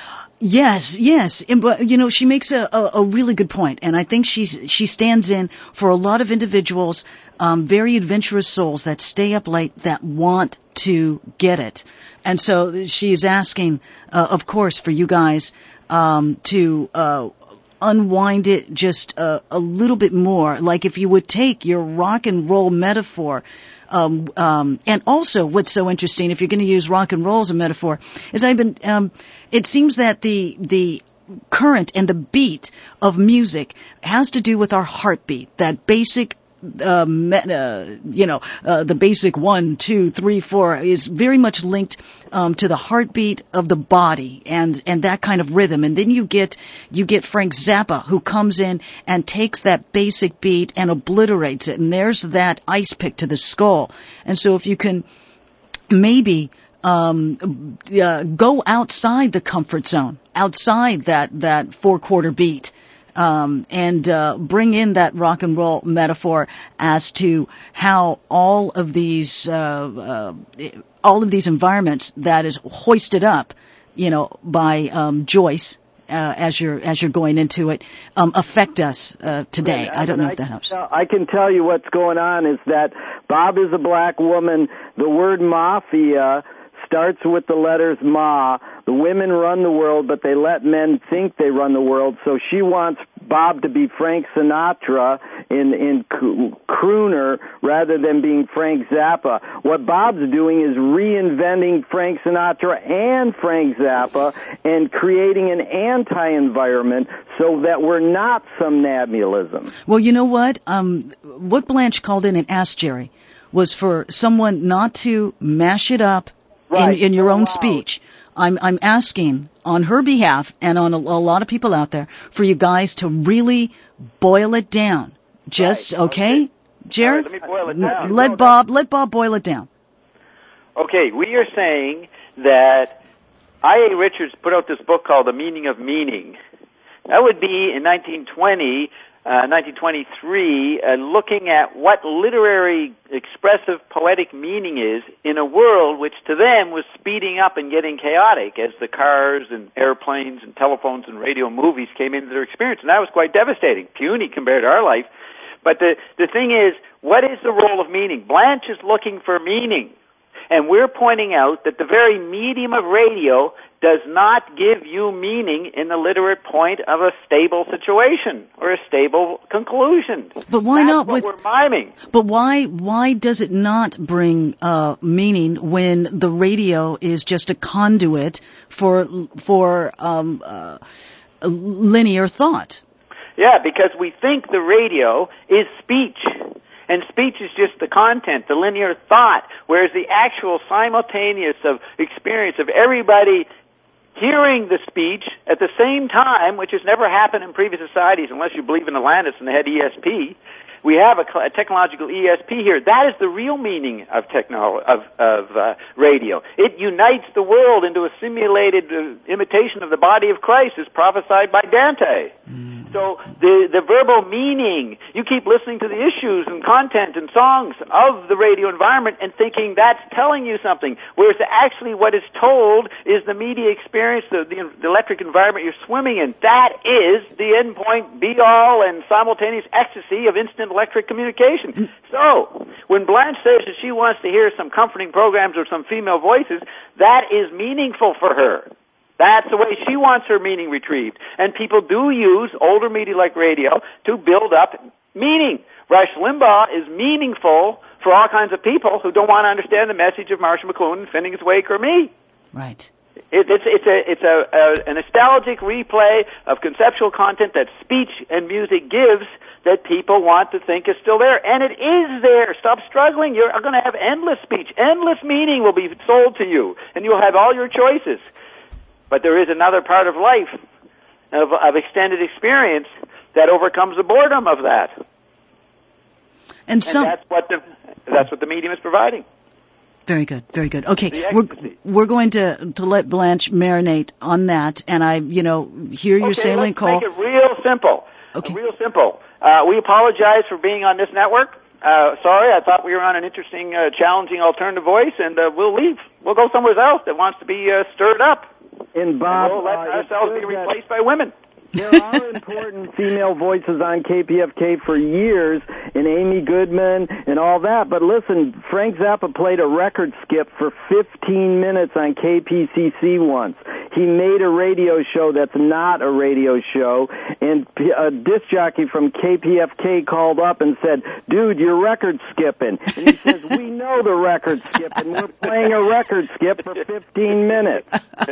Yes, yes, and, but you know, she makes a, a, a really good point, and I think she's she stands in for a lot of individuals, um, very adventurous souls that stay up late that want to get it, and so she is asking, uh, of course, for you guys um, to uh, unwind it just a, a little bit more, like if you would take your rock and roll metaphor. Um, um, and also what's so interesting, if you're going to use rock and roll as a metaphor, is I've been, um, it seems that the, the current and the beat of music has to do with our heartbeat, that basic, uh, uh you know, uh, the basic one, two, three, four is very much linked, um, to the heartbeat of the body and, and that kind of rhythm. And then you get, you get Frank Zappa, who comes in and takes that basic beat and obliterates it. And there's that ice pick to the skull. And so if you can maybe, um, uh, go outside the comfort zone, outside that, that four quarter beat, Um, and uh, bring in that rock and roll metaphor as to how all of these uh, uh, all of these environments that is hoisted up, you know, by um, Joyce uh, as you're as you're going into it, um, affect us uh, today. I don't know if that helps. I can tell you what's going on is that Bob is a black woman. The word mafia starts with the letters Ma. The women run the world, but they let men think they run the world. So she wants Bob to be Frank Sinatra in in crooner rather than being Frank Zappa. What Bob's doing is reinventing Frank Sinatra and Frank Zappa and creating an anti-environment so that we're not somnambulism. Well, you know what? Um, what Blanche called in and asked Jerry was for someone not to mash it up right. in, in your own loud. speech. I'm, I'm asking on her behalf and on a, a lot of people out there for you guys to really boil it down. Just, right. okay? okay. Jared? Right, let me boil it down. Let no, Bob, let Bob boil it down. Okay, we are saying that I A Richards put out this book called The Meaning of Meaning. That would be in nineteen twenty, uh, nineteen twenty-three, uh, looking at what literary, expressive, poetic meaning is in a world which to them was speeding up and getting chaotic as the cars and airplanes and telephones and radio and movies came into their experience. And that was quite devastating, puny compared to our life. But the, the thing is, what is the role of meaning? Blanche is looking for meaning. And we're pointing out that the very medium of radio does not give you meaning in the literate point of a stable situation or a stable conclusion. But why That's not what with we're miming? But why why does it not bring uh, meaning when the radio is just a conduit for for um, uh, linear thought? Yeah, because we think the radio is speech. And speech is just the content, the linear thought, whereas the actual simultaneous of experience of everybody hearing the speech at the same time, which has never happened in previous societies unless you believe in Atlantis and they had E S P. We have a, a technological E S P here. That is the real meaning of technolo- of, of uh, radio. It unites the world into a simulated uh, imitation of the body of Christ, as prophesied by Dante. Mm. So the the verbal meaning, you keep listening to the issues and content and songs of the radio environment and thinking that's telling you something, whereas actually what is told is the media experience, the, the, the electric environment you're swimming in. That is the endpoint, be-all, and simultaneous ecstasy of instant electric communication. So when Blanche says that she wants to hear some comforting programs or some female voices, that is meaningful for her. That's the way she wants her meaning retrieved. And people do use older media like radio to build up meaning. Rush Limbaugh is meaningful for all kinds of people who don't want to understand the message of Marshall McLuhan, Phineas Wake, or me. Right. It, it's it's a it's a, a, a nostalgic replay of conceptual content that speech and music gives that people want to think is still there. And it is there. Stop struggling. You're going to have endless speech. Endless meaning will be sold to you, and you'll have all your choices. But there is another part of life, of, of extended experience, that overcomes the boredom of that. And, some, and that's what the that's what the medium is providing. Very good, very good. Okay, we're we're going to to let Blanche marinate on that, and I, you know, hear your okay, sailing let's call. Make it real simple. Okay, real simple. Uh, we apologize for being on this network. Uh, sorry, I thought we were on an interesting, uh, challenging alternative voice, and uh, we'll leave. We'll go somewhere else that wants to be uh, stirred up. And Bob, and we'll let uh, ourselves be replaced by women. There are important female voices on K P F K for years, and Amy Goodman and all that. But listen, Frank Zappa played a record skip for fifteen minutes on K P C C once. He made a radio show that's not a radio show, and a disc jockey from K P F K called up and said, "Dude, you're record skipping." And he says, "We know the record skipping. We're playing a record skip for fifteen minutes."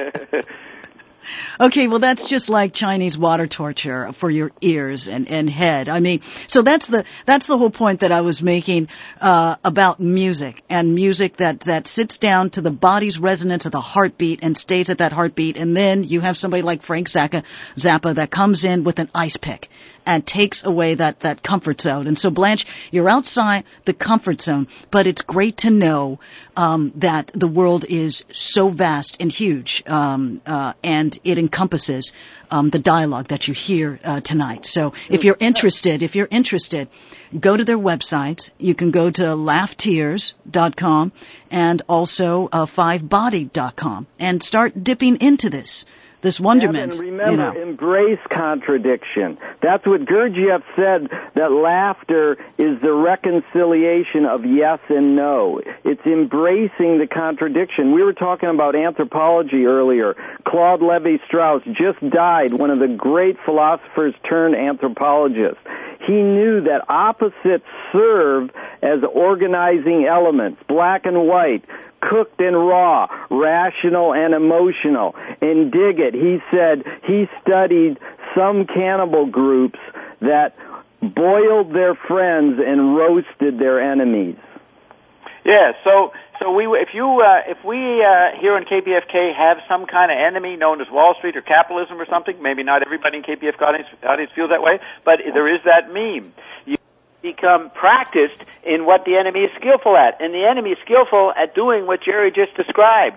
Okay, well, that's just like Chinese water torture for your ears and, and head. I mean, so that's the that's the whole point that I was making uh, about music, and music that, that sits down to the body's resonance of the heartbeat and stays at that heartbeat, and then you have somebody like Frank Zappa, Zappa that comes in with an ice pick and takes away that, that comfort zone. And so, Blanche, you're outside the comfort zone, but it's great to know um, that the world is so vast and huge, um, uh, and it encompasses um, the dialogue that you hear uh, tonight. So if you're interested, if you're interested, go to their websites. You can go to laugh tears dot com and also uh, five body dot com and start dipping into this. This wonderment. And remember, you know. Embrace contradiction. That's what Gurdjieff said, that laughter is the reconciliation of yes and no. It's embracing the contradiction. We were talking about anthropology earlier. Claude Levi-Strauss just died, one of the great philosophers turned anthropologists. He knew that opposites serve as organizing elements, black and white, cooked and raw, rational and emotional. In Diggett, he said he studied some cannibal groups that boiled their friends and roasted their enemies. Yeah, so so we if you uh, if we uh, here in K P F K have some kind of enemy known as Wall Street or capitalism or something, maybe not everybody in K P F K audience, audience feels that way, but there is that meme. You become practiced in what the enemy is skillful at, and the enemy is skillful at doing what Jerry just described.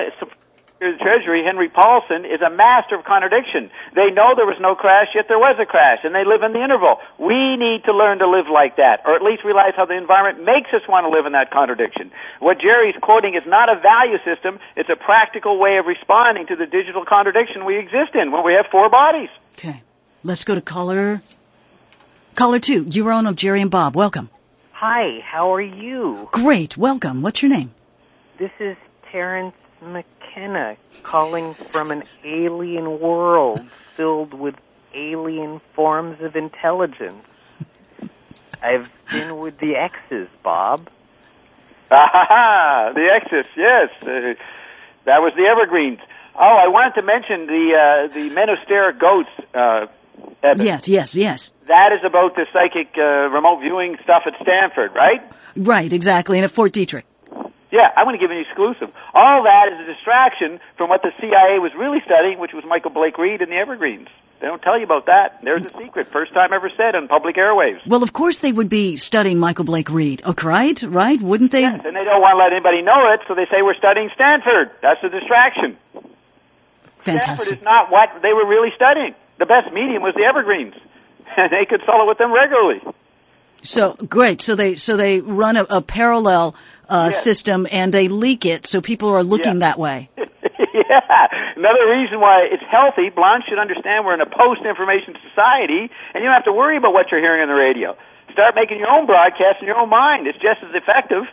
The Treasury, Henry Paulson, is a master of contradiction. They know there was no crash, yet there was a crash, and they live in the interval. We need to learn to live like that, or at least realize how the environment makes us want to live in that contradiction. What Jerry's quoting is not a value system, it's a practical way of responding to the digital contradiction we exist in when we have four bodies. Okay. Let's go to caller... Caller two, you're on of Jerry and Bob. Welcome. Hi, how are you? Great, welcome. What's your name? This is Terrence McKay. McKenna, calling from an alien world filled with alien forms of intelligence. I've been with the X's, Bob. Ah, the X's, yes. Uh, that was the Evergreens. Oh, I wanted to mention the uh, the Menosteric Goats, uh, Evan. Yes, yes, yes. That is about the psychic uh, remote viewing stuff at Stanford, right? Right, exactly, and at Fort Detrick. Yeah, I'm going to give an exclusive. All that is a distraction from what the C I A was really studying, which was Michael Blake Reed and the Evergreens. They don't tell you about that. There's a secret. First time ever said on public airwaves. Well, of course they would be studying Michael Blake Reed. Oh, right? Right? Wouldn't they? Yes, and they don't want to let anybody know it, so they say we're studying Stanford. That's a distraction. Fantastic. Stanford is not what they were really studying. The best medium was the Evergreens, and they consult with them regularly. So, great. So they so they run a, a parallel uh, yes. system, and they leak it, so people are looking yeah. that way. Yeah. Another reason why it's healthy, Blonde should understand we're in a post-information society, and you don't have to worry about what you're hearing on the radio. Start making your own broadcast in your own mind. It's just as effective.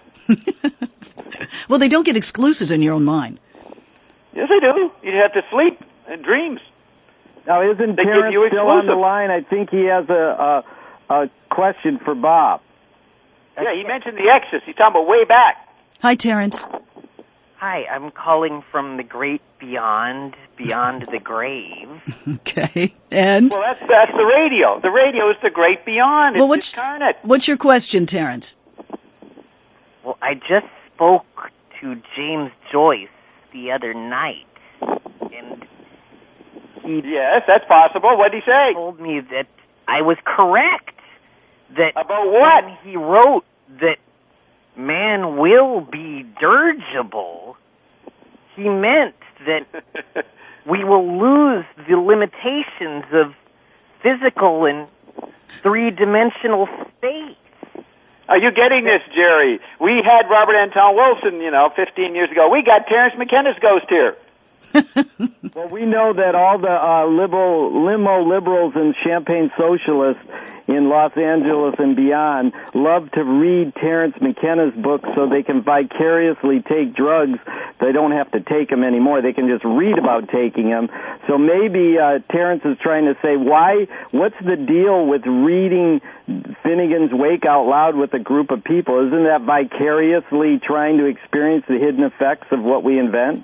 Well, they don't get exclusives in your own mind. Yes, they do. You have to sleep and dreams. Now, isn't They Terrence give you still on the exclusive. line? I think he has a, a, a question for Bob. Yeah, he mentioned the Exodus. He's talking about way back. Hi, Terrence. Hi, I'm calling from the great beyond, beyond the grave. Okay, and? Well, that's that's the radio. The radio is the great beyond. It's Well, what's- incarnate. What's your question, Terrence? Well, I just spoke to James Joyce the other night, and he Yes, that's possible. What did he say? told me that I was correct. That About what? when he wrote that man will be dirigible, he meant that we will lose the limitations of physical and three-dimensional space. Are you getting this, Jerry? We had Robert Anton Wilson, you know, fifteen years ago. We got Terrence McKenna's ghost here. Well, we know that all the uh, liberal, limo liberals and champagne socialists in Los Angeles and beyond love to read Terrence McKenna's books so they can vicariously take drugs. They don't have to take them anymore. They can just read about taking them. So maybe uh, Terrence is trying to say, why? What's the deal with reading Finnegan's Wake out loud with a group of people? Isn't that vicariously trying to experience the hidden effects of what we invent?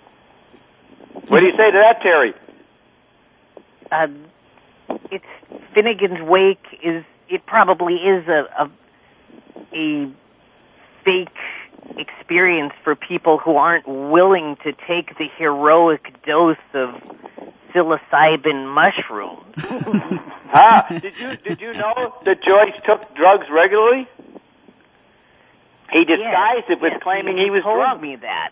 What do you say to that, Terry? Uh, it's Finnegan's Wake is it probably is a, a a fake experience for people who aren't willing to take the heroic dose of psilocybin mushrooms. Ah, did you did you know that Joyce took drugs regularly? He disguised yes, it with yes, claiming he, he was told drunk. me that.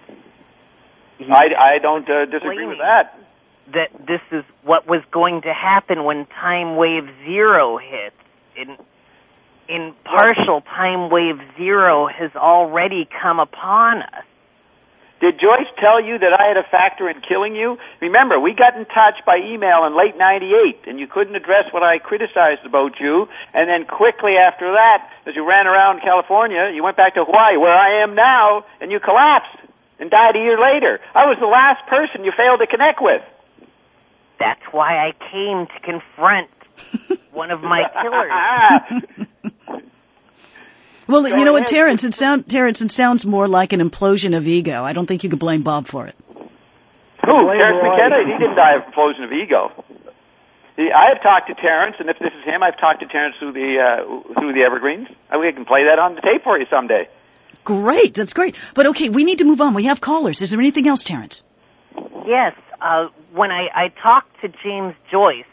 He I, I don't uh, disagree with that. That this is what was going to happen when time wave zero hits. In in partial, time wave zero has already come upon us. Did Joyce tell you that I had a factor in killing you? Remember, we got in touch by email in late ninety-eight, and you couldn't address what I criticized about you. And then quickly after that, as you ran around California, you went back to Hawaii, where I am now, and you collapsed and died a year later. I was the last person you failed to connect with. That's why I came to confront one of my killers. Well, Go you know what, ahead. Terrence? It sound Terrence. It sounds more like an implosion of ego. I don't think you could blame Bob for it. Who? Blame Terrence Roy. McKenna? He didn't die of explosion of ego. He, I have talked to Terrence, and if this is him, I've talked to Terrence through the uh, through the Evergreens. I we can play that on the tape for you someday. Great, that's great. But okay, we need to move on. We have callers. Is there anything else, Terrence? Yes, uh, when I, I talked to James Joyce,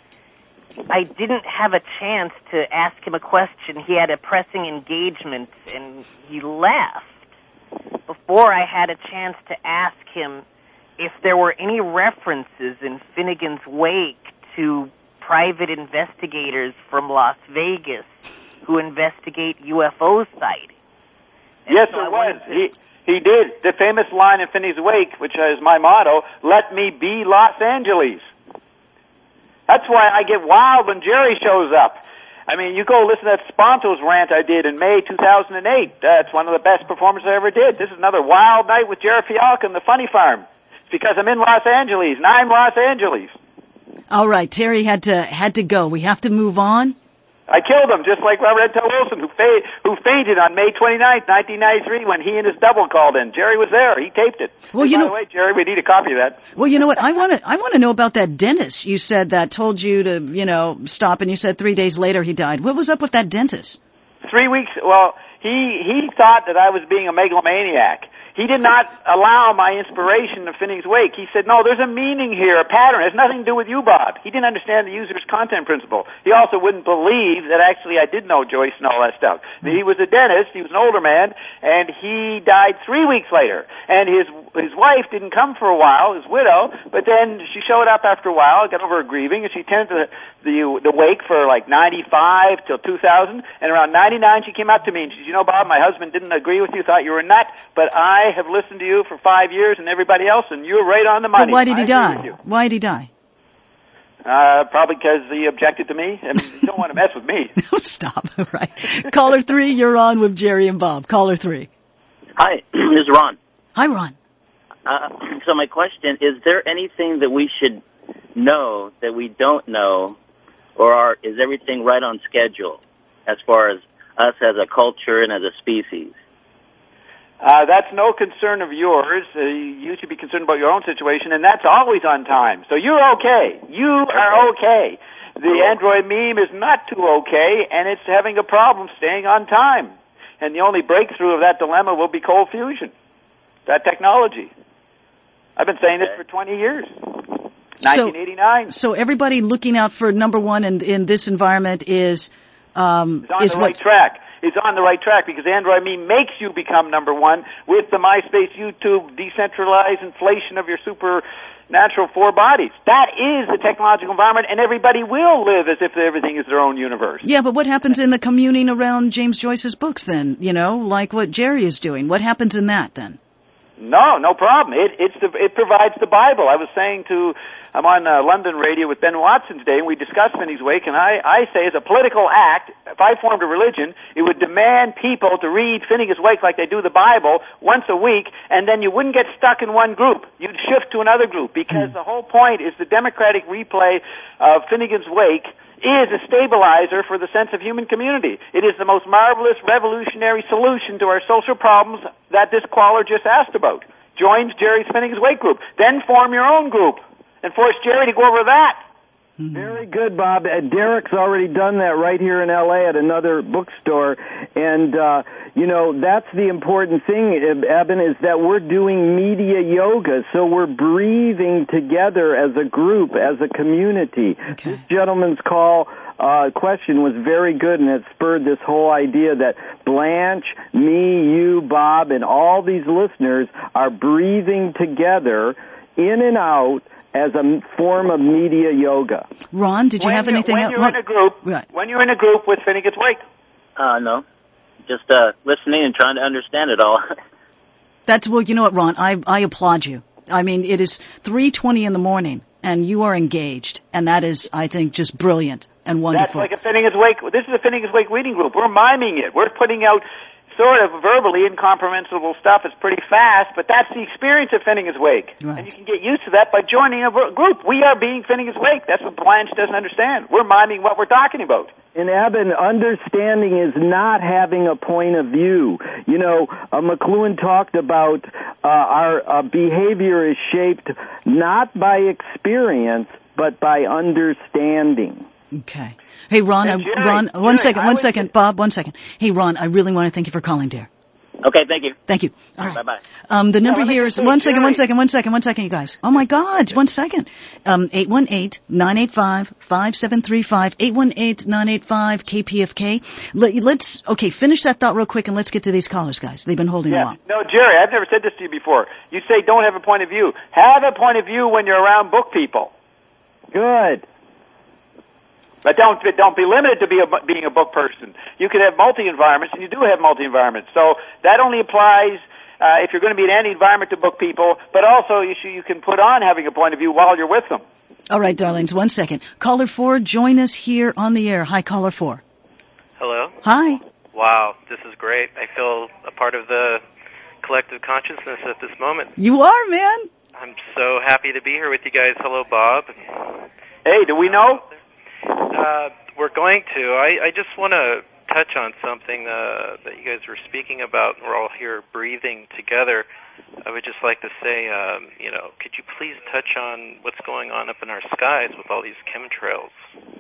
I didn't have a chance to ask him a question. He had a pressing engagement, and he left before I had a chance to ask him if there were any references in Finnegan's Wake to private investigators from Las Vegas who investigate U F O sightings. And Yes, so I there was. wanted to- He he did. The famous line in Finney's Wake, which is my motto, "Let me be Los Angeles." That's why I get wild when Jerry shows up. I mean, you go listen to that Spontos rant I did in May two thousand eight. That's one of the best performances I ever did. This is another wild night with Jerry Fialka and the Funny Farm. It's because I'm in Los Angeles, and I'm Los Angeles. All right, Terry had to had to go. We have to move on. I killed him, just like Robert Ed Tell Wilson, who, fa- who fainted on May twenty-ninth, nineteen ninety-three, when he and his double called in. Jerry was there. He taped it. Well, and you by know, the way, Jerry, we need a copy of that. Well, you know what? I want to I want to know about that dentist you said that told you to, you know, stop, and you said three days later he died. What was up with that dentist? Three weeks, well, he, he thought that I was being a megalomaniac. He did not allow my inspiration of Finneg's Wake. He said, no, there's a meaning here, a pattern. It has nothing to do with you, Bob. He didn't understand the user's content principle. He also wouldn't believe that actually I did know Joyce and all that stuff. He was a dentist. He was an older man, and he died three weeks later. And his his wife didn't come for a while, his widow, but then she showed up after a while, got over her grieving, and she attended the, the, the wake for like ninety-five till two thousand, and around ninety-nine she came out to me and she said, you know, Bob, my husband didn't agree with you, thought you were a nut, but I I have listened to you for five years and everybody else, and you're right on the money. But why did he I die? Why did he die? Uh, probably because he objected to me. I mean, you don't want to mess with me. No, stop. All right. Caller three, you're on with Jerry and Bob. Caller three. Hi, this is Ron. Hi, Ron. Uh, so my question, is there anything that we should know that we don't know, or are, is everything right on schedule as far as us as a culture and as a species? Uh, that's no concern of yours. Uh, you should be concerned about your own situation, and that's always on time. So you're okay. You are okay. The Android meme is not too okay, and it's having a problem staying on time. And the only breakthrough of that dilemma will be cold fusion, that technology. I've been saying this for twenty years. nineteen eighty-nine. So, so everybody looking out for number one in, in this environment is um, is on is the what? right track. Is on the right track because Android Me makes you become number one with the MySpace, YouTube, decentralized inflation of your supernatural four bodies. That is the technological environment, and everybody will live as if everything is their own universe. Yeah, but what happens in the communing around James Joyce's books then? You know, like what Jerry is doing. What happens in that then? No, no problem. It it's the, it provides the Bible. I was saying to, I'm on uh, London radio with Ben Watson today, and we discussed Finneg's Wake, and I, I say as a political act, if I formed a religion, it would demand people to read Finneg's Wake like they do the Bible once a week, and then you wouldn't get stuck in one group. You'd shift to another group, because mm. the whole point is the democratic replay of Finneg's Wake is a stabilizer for the sense of human community. It is the most marvelous, revolutionary solution to our social problems that this caller just asked about. Join Jerry's Finneg's Wake group. Then form your own group and force Jerry to go over that. Very good, Bob. Uh, Derek's already done that right here in L A at another bookstore. And, uh, you know, that's the important thing, Eben, is that we're doing media yoga. So we're breathing together as a group, as a community. Okay. This gentleman's call uh, question was very good, and it spurred this whole idea that Blanche, me, you, Bob, and all these listeners are breathing together in and out as a form of media yoga. Ron, did you when have you're, anything when else? You're in a group, right. When you're in a group with Finneg's Wake? Uh, no. Just uh, listening and trying to understand it all. That's, well, you know what, Ron, I, I applaud you. I mean, it is three twenty in the morning, and you are engaged, and that is, I think, just brilliant and wonderful. That's like a Finneg's Wake. This is a Finneg's Wake reading group. We're miming it. We're putting out sort of verbally incomprehensible stuff. It's pretty fast, but that's the experience of Finneg's Wake. Right. And you can get used to that by joining a group. We are being Finneg's Wake. That's what Blanche doesn't understand. We're miming what we're talking about. And Eben, understanding is not having a point of view. You know, uh, McLuhan talked about uh, our uh, behavior is shaped not by experience, but by understanding. Okay. Hey, Ron, I, Jerry, Ron, Jerry, one second, I one was second, just... Bob, one second. Hey, Ron, I really want to thank you for calling, dear. Okay, thank you. Thank you. All right. Bye-bye. Um, the number let me here just is, say, one second, Jerry. one second, one second, one second, you guys. Oh my God, one second. Um, eight one eight, nine eight five, five seven three five, eight one eight, nine eight five, K P F K. Let, let's, okay, finish that thought real quick and let's get to these callers, guys. They've been holding Yeah. a while. No, Jerry, I've never said this to you before. You say don't have a point of view. Have a point of view when you're around book people. Good. But don't don't be limited to be a, being a book person. You can have multi-environments, and you do have multi-environments. So that only applies uh, if you're going to be in any environment to book people, but also you, should, you can put on having a point of view while you're with them. All right, darlings, one second. Caller four, join us here on the air. Hi, caller four. Hi. Wow, this is great. I feel a part of the collective consciousness at this moment. You are, man. I'm so happy to be here with you guys. Hello, Bob. Hey, do we know? Uh, we're going to. I, I just want to touch on something uh, that you guys were speaking about. We're all here breathing together. I would just like to say, um, you know, could you please touch on what's going on up in our skies with all these chemtrails?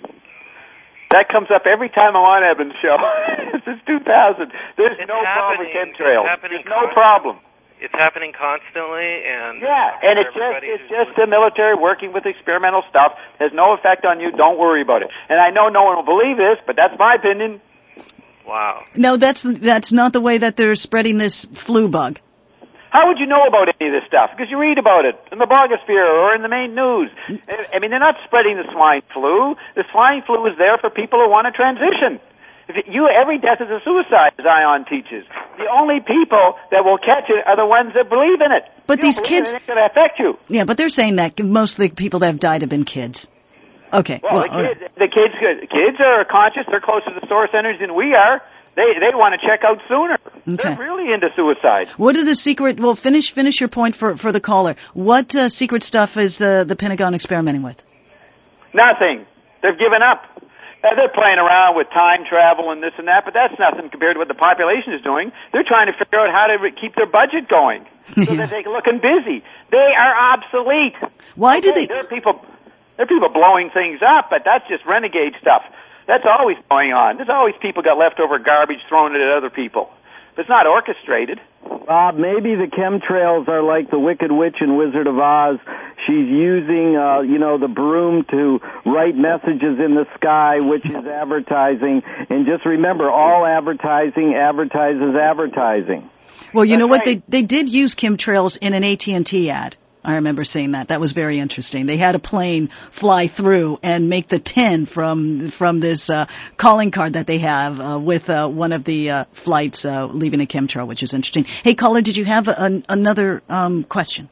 That comes up every time I'm on Evan's show. Since two thousand. There's It's no problem with happening. chemtrails. It's happening There's no constantly. problem. It's happening constantly, and Yeah, and it's just everybody it's who's just the military working with experimental stuff. Has no effect on you. Don't worry about it. And I know no one will believe this, but that's my opinion. Wow. No, that's that's not the way that they're spreading this flu bug. How would you know about any of this stuff? Because you read about it in the blogosphere or in the main news. I mean, they're not spreading the swine flu. The swine flu is there for people who want to transition. If it, you, every death is a suicide, as Zion teaches. The only people that will catch it are the ones that believe in it. But You these don't believe kids- in it, it's going to affect you. Yeah, but they're saying that most of the people that have died have been kids. Okay. Well, well, the all right. kids, the kids, kids are conscious. They're closer to the source energy than we are. They they want to check out sooner. Okay. They're really into suicide. What are the secret? Well, finish finish your point for for the caller. What uh, secret stuff is the the Pentagon experimenting with? Nothing. They've given up. Uh, they're playing around with time travel and this and that, but that's nothing compared to what the population is doing. They're trying to figure out how to re- keep their budget going so Yeah. that they're looking busy. They are obsolete. Why do Okay, they? There are people. There are people blowing things up, but that's just renegade stuff. That's always going on. There's always people got leftover garbage thrown it at other people. But it's not orchestrated. Bob, maybe the chemtrails are like the Wicked Witch in Wizard of Oz. She's using, uh, you know, the broom to write messages in the sky, which is advertising. And just remember, all advertising advertises advertising. Well, you That's know what? right. They they did use chemtrails in an A T and T ad. I remember seeing that. That was very interesting. They had a plane fly through and make the tin from from this uh, calling card that they have uh, with uh, one of the uh, flights uh, leaving a chemtrail, which is interesting. Hey, caller, did you have an, another um, question?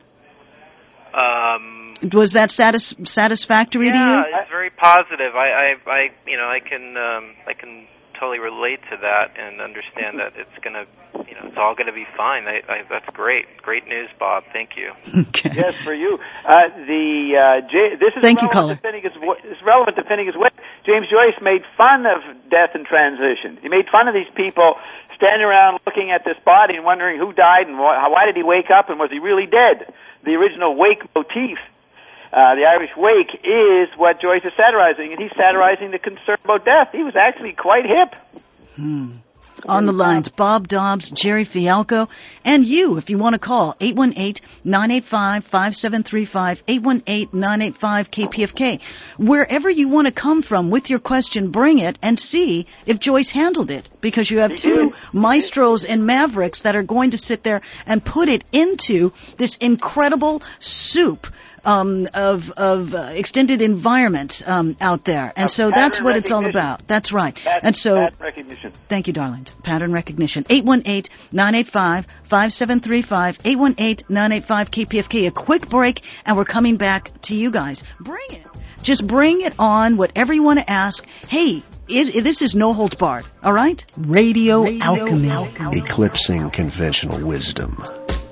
Um, Was that satis- satisfactory yeah, to you? it's very positive. I, I, I, you know, I can, um, I can totally relate to that and understand that it's gonna, you know, it's all gonna be fine. I, I, that's great. Great news, Bob. Thank you. Okay. Yes, for you. Uh, the uh, J- this is Thank you, relevant to Finnegan's Wa- it's relevant to Finnegan's Wake. James Joyce made fun of death and transition. He made fun of these people standing around looking at this body and wondering who died and why, why did he wake up and was he really dead? The original wake motif, uh, the Irish wake, is what Joyce is satirizing, and he's satirizing the concern about death. He was actually quite hip. Hmm. On the lines, Bob Dobbs, Jerry Fialco, and you, if you want to call, eight one eight, nine eight five, five seven three five, eight one eight, nine eight five, K P F K. Wherever you want to come from with your question, bring it and see if Joyce handled it, because you have two maestros and mavericks that are going to sit there and put it into this incredible soup Um, of of uh, extended environments um, out there, and Of so that's pattern what it's all recognition. about. That's right. Pattern- And so, pattern recognition. thank you, darlings. Pattern recognition. eight one eight, nine eight five, five seven three five, eight one eight, nine eight five, K P F K. A quick break, and we're coming back to you guys. Bring it. Just bring it on, whatever you want to ask. Hey, is, this is no holds barred, all right? Radio, Radio Alchemy. Alchemy. Eclipsing conventional wisdom.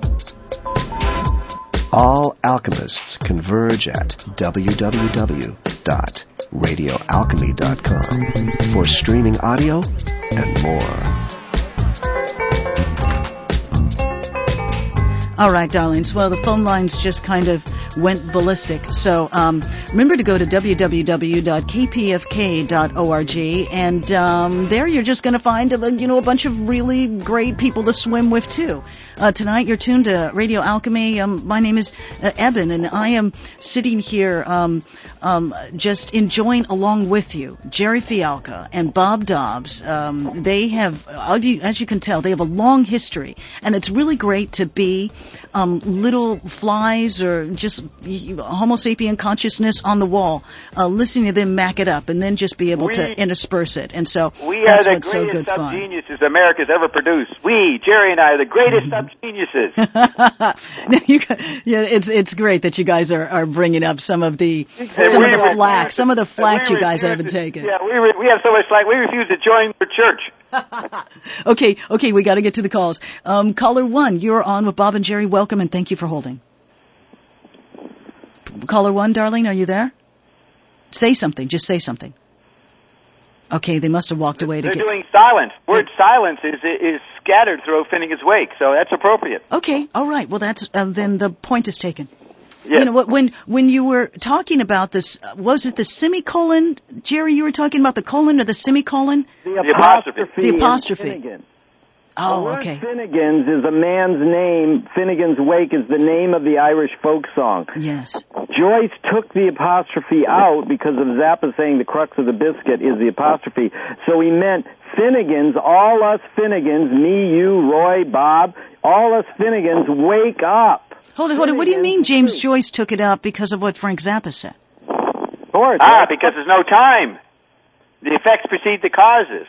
All alchemists converge at w w w dot radio alchemy dot com for streaming audio and more. All right, darlings. Well, the phone lines just kind of went ballistic. So um, remember to go to w w w dot k p f k dot org, and um, there you're just going to find uh, you know a bunch of really great people to swim with too. Uh, tonight you're tuned to Radio Alchemy. Um, my name is uh, Eben, and I am sitting here um, um, just enjoying along with you Jerry Fialco and Bob Dobbs. Um, they have, as you can tell, they have a long history, and it's really great to be um, little flies or just Homo sapien consciousness us on the wall, uh, listening to them mac it up, and then just be able we, to intersperse it. And so we that's are the what's so good greatest fun. sub-geniuses America's ever produced. We, Jerry and I, are the greatest sub-geniuses. Now you, yeah, it's it's great that you guys are, are bringing up some of the some of the flack, some of the flack you guys haven't taken. Yeah, we re- we have so much flack. We refuse to join the church. okay, okay, we got to get to the calls. Um, caller one, you're on with Bob and Jerry. Welcome and thank you for holding. Caller one, darling, are you there? Say something. Just say something. Okay, they must have walked away to They're get... doing silence. Word silence is is scattered through Finnegan's Wake, so that's appropriate. Okay, all right. Well, that's uh, then the point is taken. Yes. You know what? When when you were talking about this, uh, was it the semicolon, Jerry? You were talking about the colon or the semicolon? The The apostrophe. apostrophe. The in apostrophe. Finnegan. Oh, The word okay. Finnegan's is a man's name. Finnegan's Wake is the name of the Irish folk song. Yes. Joyce took the apostrophe out because of Zappa saying the crux of the biscuit is the apostrophe. So he meant Finnegan's, all us Finnegans, me, you, Roy, Bob, all us Finnegans, wake up. Hold it, hold it. What do you mean James Joyce took it out because of what Frank Zappa said? Of course. Ah, because there's no time. The effects precede the causes.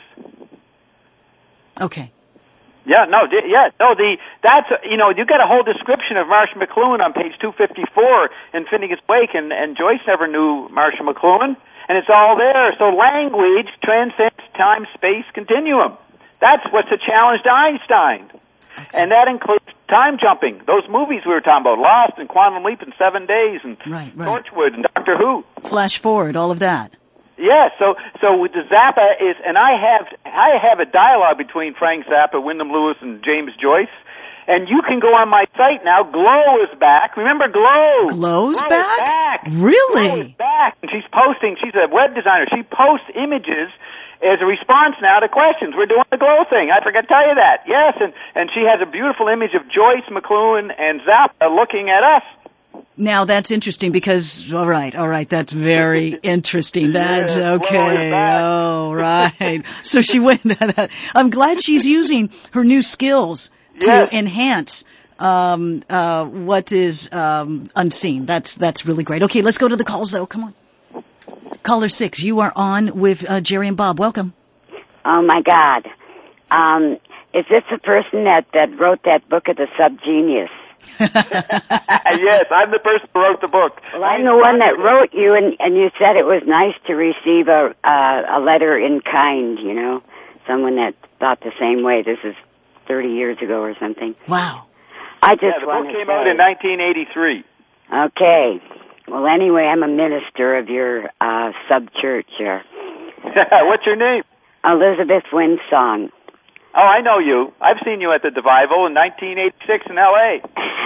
Okay. Yeah, no, di- yeah, no. The that's you know you got a whole description of Marshall McLuhan on page two fifty-four in Finnegan's Wake, and and Joyce never knew Marshall McLuhan, and it's all there. So language transcends time, space, continuum. That's what's a challenge to Einstein, and that includes time jumping. Those movies we were talking about, Lost and Quantum Leap in Seven Days, and Right, right. Torchwood and Doctor Who. Flash forward, all of that. Yes, so so with the Zappa is, and I have I have a dialogue between Frank Zappa, Wyndham Lewis, and James Joyce, and you can go on my site now. Glow is back. Remember Glow? Glow's Glow back? Is back. Really? Glow is back, and she's posting. She's a web designer. She posts images as a response now to questions. We're doing the Glow thing. I forgot to tell you that. Yes, and and she has a beautiful image of Joyce, McLuhan, and Zappa looking at us. Now that's interesting because, all right, all right, that's very interesting. That's Yeah, okay. Oh, right. So she went, I'm glad she's using her new skills to Yes. enhance um, uh, what is um, unseen. That's that's really great. Okay, let's go to the calls, though. Come on. Caller six, you are on with uh, Jerry and Bob. Welcome. Oh, my God. Um, is this the person that, that wrote that book of the subgenius? Yes, I'm the person who wrote the book. Well, I'm the one that wrote you, and, and you said it was nice to receive a uh, a letter in kind, you know, someone that thought the same way. This is thirty years ago or something. Wow. I just Yeah, the want book to came say, out in nineteen eighty-three. Okay. Well, anyway, I'm a minister of your uh, sub-church here. What's your name? Elizabeth Winsong. Oh, I know you. I've seen you at the Devival in nineteen eighty-six in L A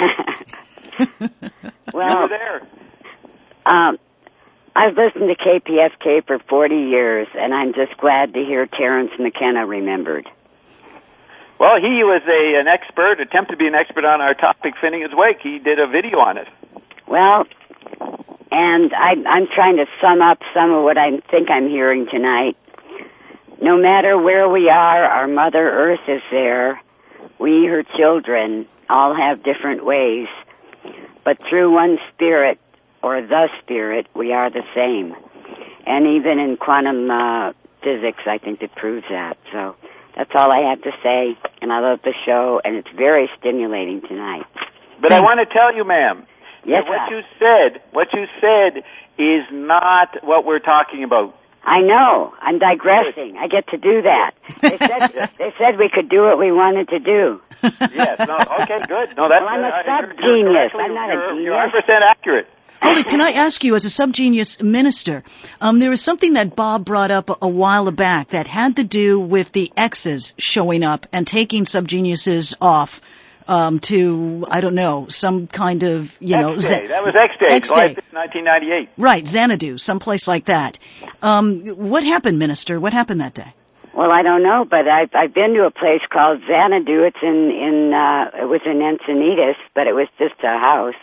Well, you were there. Um, I've listened to K P F K for forty years, and I'm just glad to hear Terrence McKenna remembered. Well, he was a an expert, attempted to be an expert on our topic, Finnegan's Wake. He did a video on it. Well, and I, I'm trying to sum up some of what I think I'm hearing tonight. No matter where we are, our Mother Earth is there. We, her children, all have different ways. But through one spirit, or the spirit, we are the same. And even in quantum uh, physics, I think it proves that. So that's all I have to say. And I love the show, and it's very stimulating tonight. But I want to tell you, ma'am, Yes, that what sir. you said, what you said is not what we're talking about. I know. I'm digressing. I get to do that. They said they said we could do what we wanted to do. Yes. No. Okay. Good. No, that's. Well, I'm a uh, you're- sub-genius. you're I'm not a you're, genius. You're one hundred percent accurate. Holy, can I ask you, as a subgenius minister, um, there was something that Bob brought up a, a while back that had to do with the X's showing up and taking subgeniuses off um, to, I don't know, some kind of, you know... X-Day. Za- That was X-Day. X-Day. July fifth, nineteen ninety-eight. Right, Xanadu, someplace like that. Um, what happened, Minister? What happened that day? Well, I don't know, but I've I've been to a place called Xanadu. It's in in uh, it was in Encinitas, but it was just a house.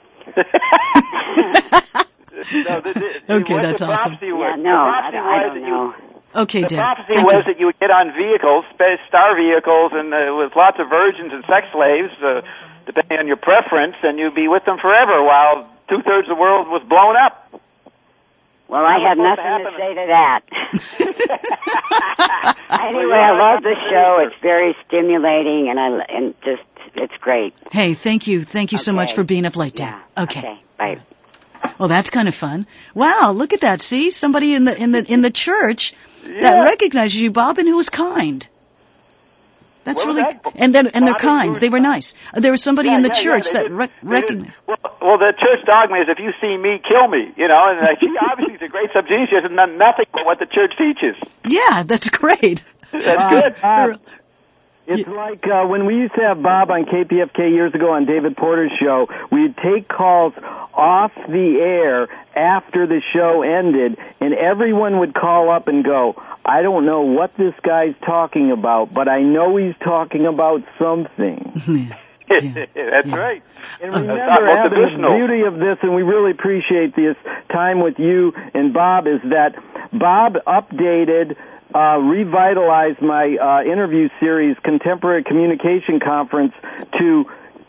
No, the, the, Okay, what that's the awesome. prophecy Yeah, was, no, the I prophecy don't, I was don't that know. you, Okay, the Dad. prophecy Thank was you. that you would get on vehicles, spa- star vehicles, and uh, with lots of virgins and sex slaves, uh, depending on your preference, and you'd be with them forever while two-thirds of the world was blown up. Well, I have nothing to, to say to that. Anyway, I love the show. It's very stimulating, and I and just it's great. Hey, thank you, thank you okay. so much for being up late, Dan. Yeah. Okay. Okay. Bye. Well, that's kind of fun. Wow, look at that. See, somebody in the in the in the church Yeah. that recognizes you, Bob, and who was kind. That's What was really that? and then and they're Bob, kind. were- They were nice. Uh, There was somebody Yeah, in the yeah, church yeah, they that did- rec- they did- recognized. Well, well, the church dogma is if you see me, kill me. You know, and uh, she obviously is a great substitute. She hasn't done nothing but what the church teaches. Yeah, that's great. That's Uh, good. uh, It's like uh, when we used to have Bob on K P F K years ago on David Porter's show, we'd take calls off the air after the show ended, and everyone would call up and go, I don't know what this guy's talking about, but I know he's talking about something. Yeah. Yeah. That's Yeah. right. And That's remember, not Evan, the motivational. beauty of this, and we really appreciate this time with you and Bob, is that Bob updated, uh, revitalized my uh, interview series, Contemporary Communication Conference, to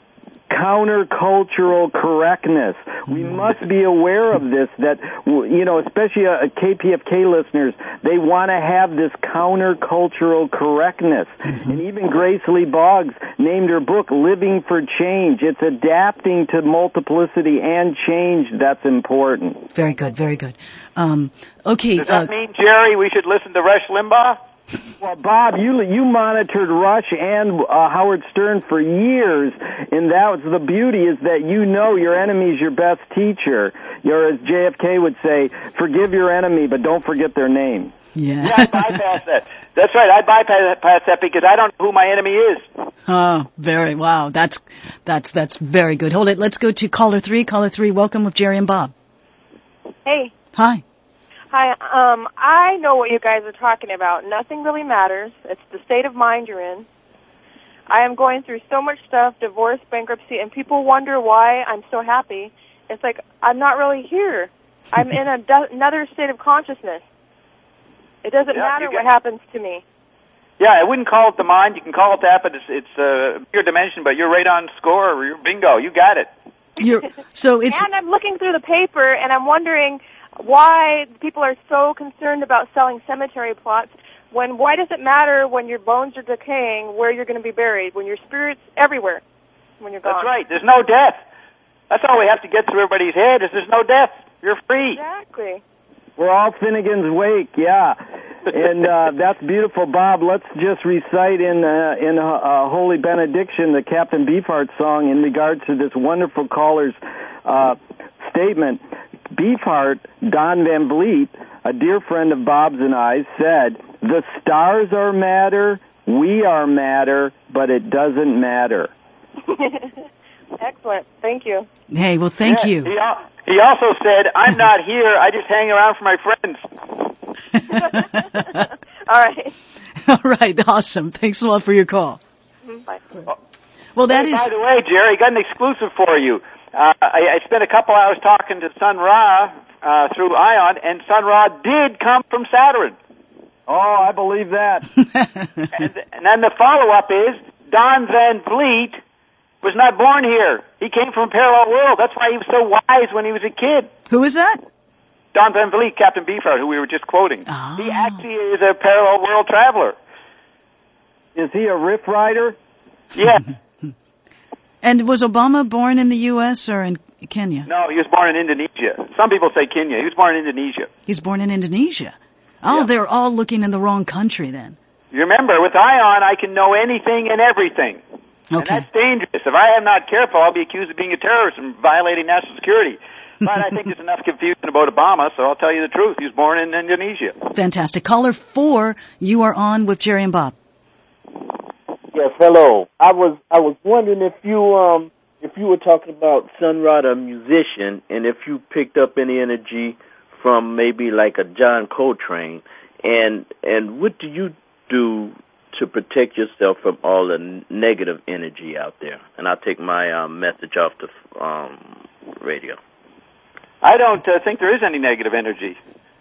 countercultural correctness. We must be aware of this, that, you know, especially uh, K P F K listeners, they want to have this countercultural correctness. Mm-hmm. And even Grace Lee Boggs named her book Living for Change. It's adapting to multiplicity and change that's important. Very good, very good. Um, okay. Does that uh, mean, Jerry, we should listen to Rush Limbaugh? Well, Bob, you you monitored Rush and uh, Howard Stern for years, and that was the beauty, is that you know your enemy's your best teacher. Or as J F K would say, forgive your enemy, but don't forget their name. yeah. Yeah, I bypass that. That's right. I bypass that because I don't know who my enemy is. Oh, very wow. That's that's that's very good. Hold it. Let's go to caller three. Caller three. Welcome with Jerry and Bob. Hey. Hi. Hi. Um, I know what you guys are talking about. Nothing really matters. It's the state of mind you're in. I am going through so much stuff, divorce, bankruptcy, and people wonder why I'm so happy. It's like I'm not really here. I'm in a do- another state of consciousness. It doesn't Yeah, matter you what get- happens to me. Yeah, I wouldn't call it the mind. You can call it that, but it's it's uh, your dimension. But you're right on score. Or you're bingo. You got it. You're so it's And I'm looking through the paper, and I'm wondering why people are so concerned about selling cemetery plots. When why does it matter when your bones are decaying where you're going to be buried? When your spirit's everywhere when you're gone. That's right. There's no death. That's all we have to get through everybody's head. Is there's no death. You're free. Exactly. We're all Finnegan's Wake, yeah. And uh, that's beautiful, Bob. Let's just recite in uh, in a, a holy benediction the Captain Beefheart song in regards to this wonderful caller's uh, statement. Beefheart, Don Van Vliet, a dear friend of Bob's and I, said, the stars are matter, we are matter, but it doesn't matter. Excellent. Thank you. hey. Well, thank Yeah, you. He, al- he also said, I'm not here. I just hang around for my friends. All right. All right. Awesome. Thanks a lot for your call. Bye. Well, that Hey, is. by the way, Jerry, got an exclusive for you. Uh, I, I spent a couple hours talking to Sun Ra uh, through Ion, and Sun Ra did come from Saturn. Oh, I believe that. and, and then the follow-up is Don Van Vliet was not born here. He came from a parallel world. That's why he was so wise when he was a kid. Who is that? Don Van Vliet, Captain Beefheart, who we were just quoting. Oh. He actually is a parallel world traveler. Is he a riff rider? Yeah. And was Obama born in the U S or in Kenya? No, he was born in Indonesia. Some people say Kenya. He was born in Indonesia. He's born in Indonesia. Oh, Yeah. they're all looking in the wrong country then. You remember, with Ion, I can know anything and everything. And Okay. that's dangerous. If I am not careful, I'll be accused of being a terrorist and violating national security. But I think there's enough confusion about Obama, so I'll tell you the truth. He was born in Indonesia. Fantastic. Caller four, you are on with Jerry and Bob. Yes, hello. I was I was wondering if you um if you were talking about Sun Ra, a musician, and if you picked up any energy from maybe like a John Coltrane, and and what do you do to protect yourself from all the n- negative energy out there? And I'll take my um, message off the um, radio. I don't uh, think there is any negative energy.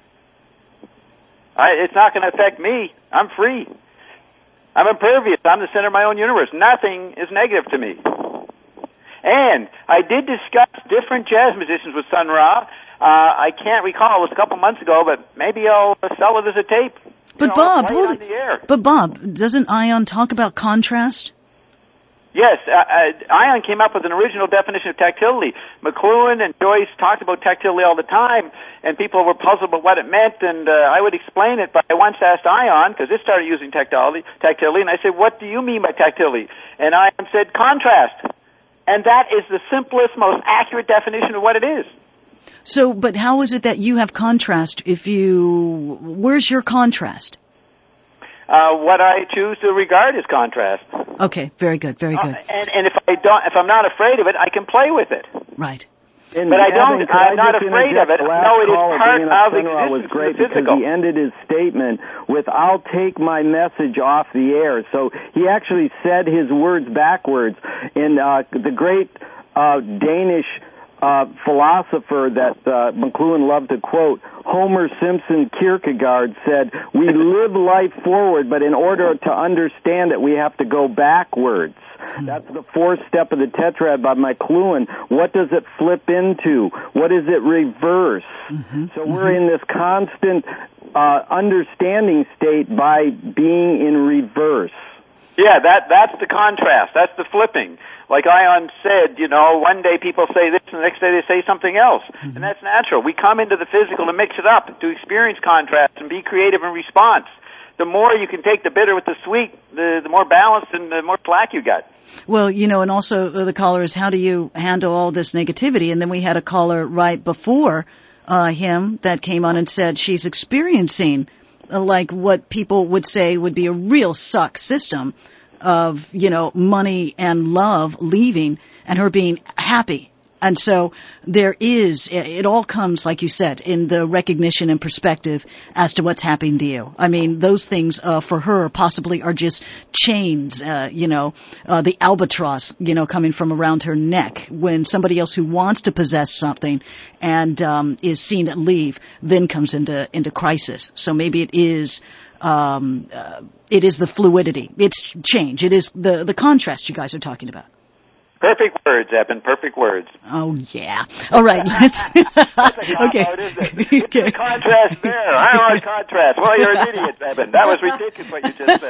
I, it's not going to affect me. I'm free. I'm impervious. I'm the center of my own universe. Nothing is negative to me. And I did discuss different jazz musicians with Sun Ra. Uh, I can't recall. It was a couple months ago, but maybe I'll sell it as a tape. But you know, Bob, play hold it on the air. But Bob, doesn't Ion talk about contrast? Yes, uh, uh, Ion came up with an original definition of tactility. McLuhan and Joyce talked about tactility all the time, and people were puzzled about what it meant, and uh, I would explain it, but I once asked Ion, because it started using tactility, tactility, and I said, what do you mean by tactility? And Ion said, contrast. And that is the simplest, most accurate definition of what it is. So, but how is it that you have contrast if you, where's your contrast? Uh, what I choose to regard as contrast. Okay, very good, very good. Uh, and, and if I don't, if I'm not afraid of it, I can play with it. Right. And but I don't. Evan, I'm I not afraid of it. No, it is part of existence. Was great the because he ended his statement with "I'll take my message off the air." So he actually said his words backwards. And uh, the great uh, Danish uh, philosopher that uh, McLuhan loved to quote, Homer Simpson Kierkegaard, said, "We live life forward, but in order to understand it, we have to go backwards." That's the fourth step of the tetrad by McLuhan. What does it flip into? What does it reverse? Mm-hmm. So mm-hmm. we're in this constant uh, understanding state by being in reverse. Yeah, that that's the contrast. That's the flipping. Like Ion said, you know, one day people say this, and the next day they say something else. Mm-hmm. And that's natural. We come into the physical to mix it up, to experience contrast and be creative in response. The more you can take the bitter with the sweet, the, the more balanced and the more slack you got. Well, you know, and also the caller is, how do you handle all this negativity? And then we had a caller right before uh, him that came on and said she's experiencing uh, like what people would say would be a real suck system of, you know, money and love leaving and her being happy. And so there is, it all comes, like you said, in the recognition and perspective as to what's happening to you. I mean, those things uh, for her possibly are just chains, uh, you know, uh, the albatross, you know, coming from around her neck. When somebody else who wants to possess something and um, is seen to leave then comes into into crisis. So maybe it is um, uh, it is the fluidity. It's change. It is the the contrast you guys are talking about. Perfect words, Eben. Perfect words. Oh, yeah. All right. Let's That's a okay. Out, isn't it? What's okay. the contrast there? I don't like contrast. Well, you're an idiot, Eben. That was ridiculous what you just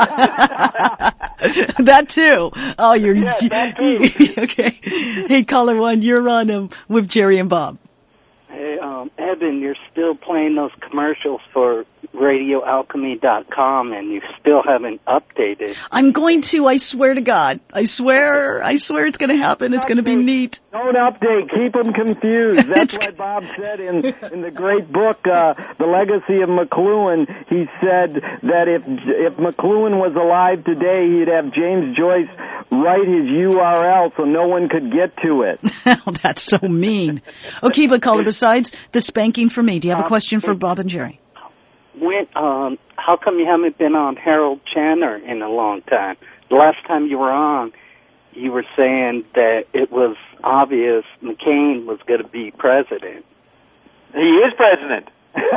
said. That too. Oh, you're... Yes, that too. Okay. Hey, caller one, you're on um, with Jerry and Bob. Hey, um, Eben, you're still playing those commercials for radio alchemy dot com, and you still haven't updated. I'm going to, I swear to God. I swear, I swear it's going to happen. It's going to be neat. Don't update. Keep them confused. That's why Bob said in, in the great book, uh, The Legacy of McLuhan, he said that if, if McLuhan was alive today, he'd have James Joyce write his U R L so no one could get to it. Oh, that's so mean. Okay, but caller, besides the spanking for me, do you have a question for Bob and Jerry? When, um, how come you haven't been on Harold Channer in a long time? The last time you were on, you were saying that it was obvious McCain was going to be president. He is president.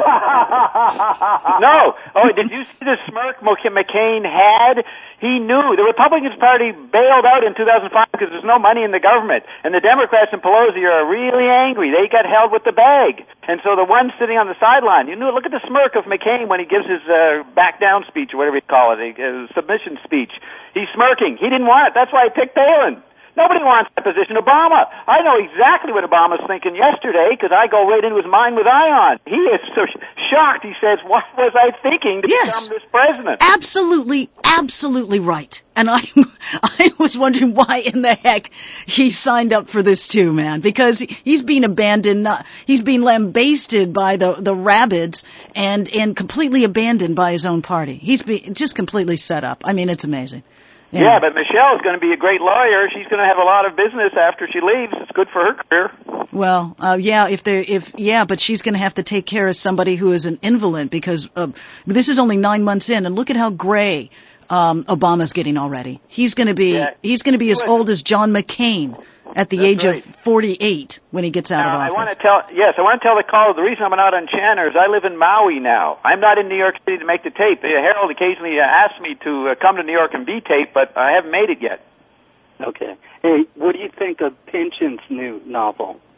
No. Oh, did you see the smirk McCain had? He knew. The Republicans Party bailed out in two thousand five because there's no money in the government. And the Democrats and Pelosi are really angry. They got held with the bag. And so the one sitting on the sideline, you knew, look at the smirk of McCain when he gives his uh, back down speech or whatever you call it, a submission speech. He's smirking. He didn't want it. That's why he picked Palin. Nobody wants that position. Obama, I know exactly what Obama's thinking yesterday because I go right into his mind with Ion. He is so shocked. He says, what was I thinking to yes. become this president? Absolutely, absolutely right. And I I was wondering why in the heck he signed up for this too, man, because he's being abandoned, uh, he's being lambasted by the, the rabbits and, and completely abandoned by his own party. He's be, just completely set up. I mean, it's amazing. Yeah. yeah, but Michelle's going to be a great lawyer. She's going to have a lot of business after she leaves. It's good for her career. Well, uh, yeah, if they, if yeah, but she's going to have to take care of somebody who is an invalid because uh, this is only nine months in, and look at how gray um, Obama's getting already. He's going to be yeah. he's going to be as old as John McCain at the That's age right. of forty-eight when he gets out now, of office. I want to tell yes, I want to tell the caller the reason I'm not on Channer is I live in Maui now. I'm not in New York City to make the tape. Uh, Harold occasionally uh, asks me to uh, come to New York and be taped, but I haven't made it yet. Okay. Hey, what do you think of Pynchon's new novel?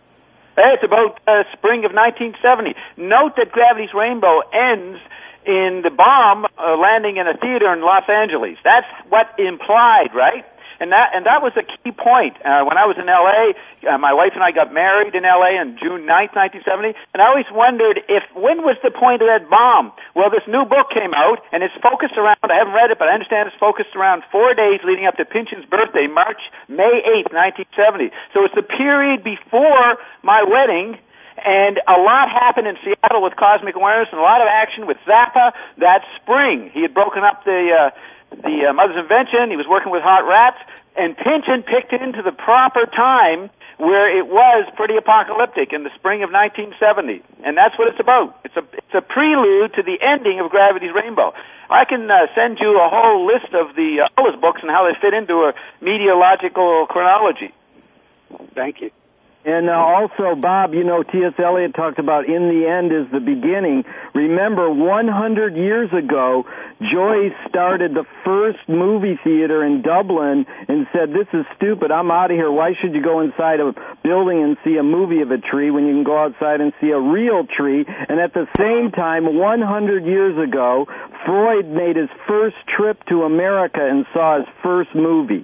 It's about uh, spring of nineteen seventy. Note that Gravity's Rainbow ends in the bomb uh, landing in a theater in Los Angeles. That's what implied, right? And that and that was a key point. Uh, when I was in L A, uh, my wife and I got married in L A on June ninth, nineteen seventy, and I always wondered if, when was the point of that bomb? Well, this new book came out, and it's focused around, I haven't read it, but I understand it's focused around four days leading up to Pynchon's birthday, March, May eighth, nineteen seventy. So it's the period before my wedding, and a lot happened in Seattle with Cosmic Awareness, and a lot of action with Zappa that spring. He had broken up the... Uh, the uh, Mother's Invention, he was working with Hot Rats, and Pynchon picked into the proper time where it was pretty apocalyptic in the spring of nineteen seventy. And that's what it's about. It's a it's a prelude to the ending of Gravity's Rainbow. I can uh, send you a whole list of the uh, all his books and how they fit into a meteorological chronology. Thank you. And uh, also, Bob, you know, T S. Eliot talked about in the end is the beginning. Remember, one hundred years ago, Joyce started the first movie theater in Dublin and said, this is stupid, I'm out of here. Why should you go inside a building and see a movie of a tree when you can go outside and see a real tree? And at the same time, one hundred years ago, Freud made his first trip to America and saw his first movie.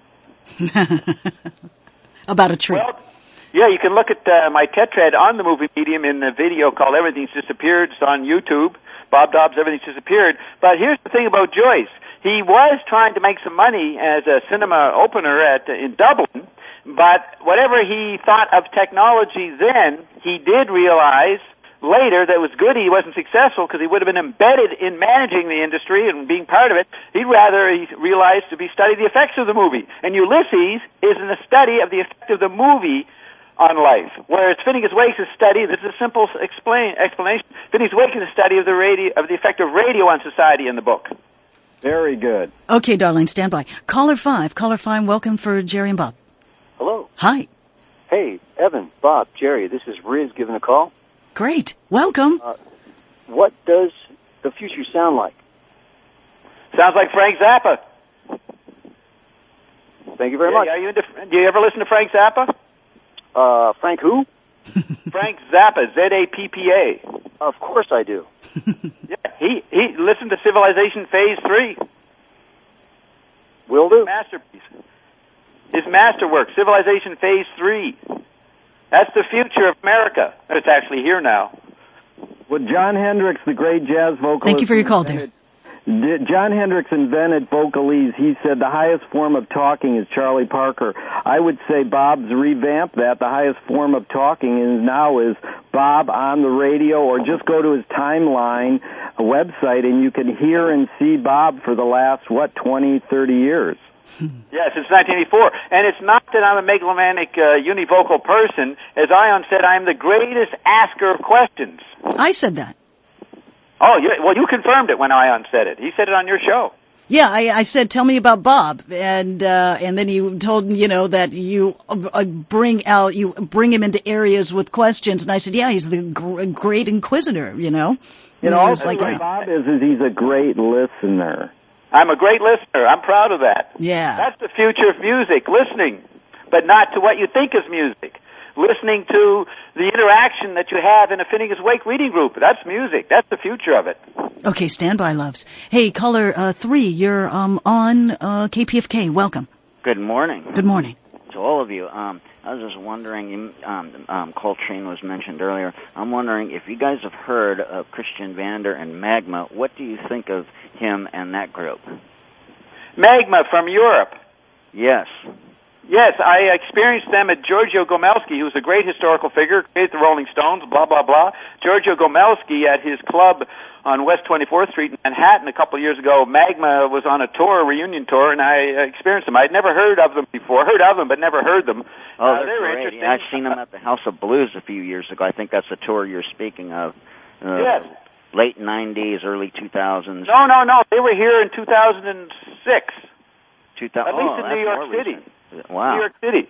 About a tree. Well, yeah, you can look at uh, my tetrad on the movie medium in the video called Everything's Disappeared. It's on YouTube. Bob Dobbs, Everything's Disappeared. But here's the thing about Joyce. He was trying to make some money as a cinema opener at in Dublin, but whatever he thought of technology then, he did realize later that it was good he wasn't successful because he would have been embedded in managing the industry and being part of it. He'd rather, he realized, to be study the effects of the movie. And Ulysses is in the study of the effect of the movie on life, whereas Phineas Wake's study, this is a simple explain, explanation, Phineas Wake is a study of the radio, of the effect of radio on society in the book. Very good. Okay, darling, stand by. Caller five, caller five, welcome for Jerry and Bob. Hello. Hi. Hey, Evan, Bob, Jerry, this is Riz giving a call. Great. Welcome. Uh, what does the future sound like? Sounds like Frank Zappa. Thank you very yeah, much. Are you into, do you ever listen to Frank Zappa? Uh, Frank who? Frank Zappa, Z A P P A. Of course I do. Yeah, he, he listened to Civilization Phase three. Will do. Masterpiece. His masterwork, Civilization Phase three. That's the future of America. It's actually here now. Well, John Hendricks, the great jazz vocalist... Thank you for your call, dear. John Hendricks invented vocalese. He said the highest form of talking is Charlie Parker. I would say Bob's revamped that. The highest form of talking is now is Bob on the radio, or just go to his timeline website and you can hear and see Bob for the last, what, twenty, thirty years. Yes, it's nineteen eighty-four. And it's not that I'm a megalomaniac uh, univocal person. As Ion said, I'm the greatest asker of questions. I said that. Oh, you, well, you confirmed it when Ion said it. He said it on your show. Yeah, I, I said, tell me about Bob, and uh, and then you told me, you know, that you uh, bring out, you bring him into areas with questions, and I said, yeah, he's the gr- great inquisitor, you know. You know, also like what Bob is is he's a great listener. I'm a great listener. I'm proud of that. Yeah. That's the future of music, listening, but not to what you think is music. Listening to the interaction that you have in a Phineas Wake reading group. That's music. That's the future of it. Okay, stand by, loves. Hey, caller uh, three, you're um, on uh, K P F K. Welcome. Good morning. Good morning. To all of you. Um, I was just wondering, um, um, Coltrane was mentioned earlier. I'm wondering if you guys have heard of Christian Vander and Magma. What do you think of him and that group? Magma from Europe. Yes. Yes, I experienced them at Giorgio Gomelski, who's a great historical figure, created the Rolling Stones, blah, blah, blah. Giorgio Gomelski at his club on West twenty-fourth Street in Manhattan a couple of years ago. Magma was on a tour, a reunion tour, and I experienced them. I'd never heard of them before. Heard of them, but never heard them. Oh, uh, they're they were great. interesting. Yeah, I've seen them at the House of Blues a few years ago. I think that's the tour you're speaking of. Uh, yes. Late nineties, early two thousands. No, no, no. They were here in two thousand six. two thousand, At least oh, in New York City. Recent. Wow. New York City.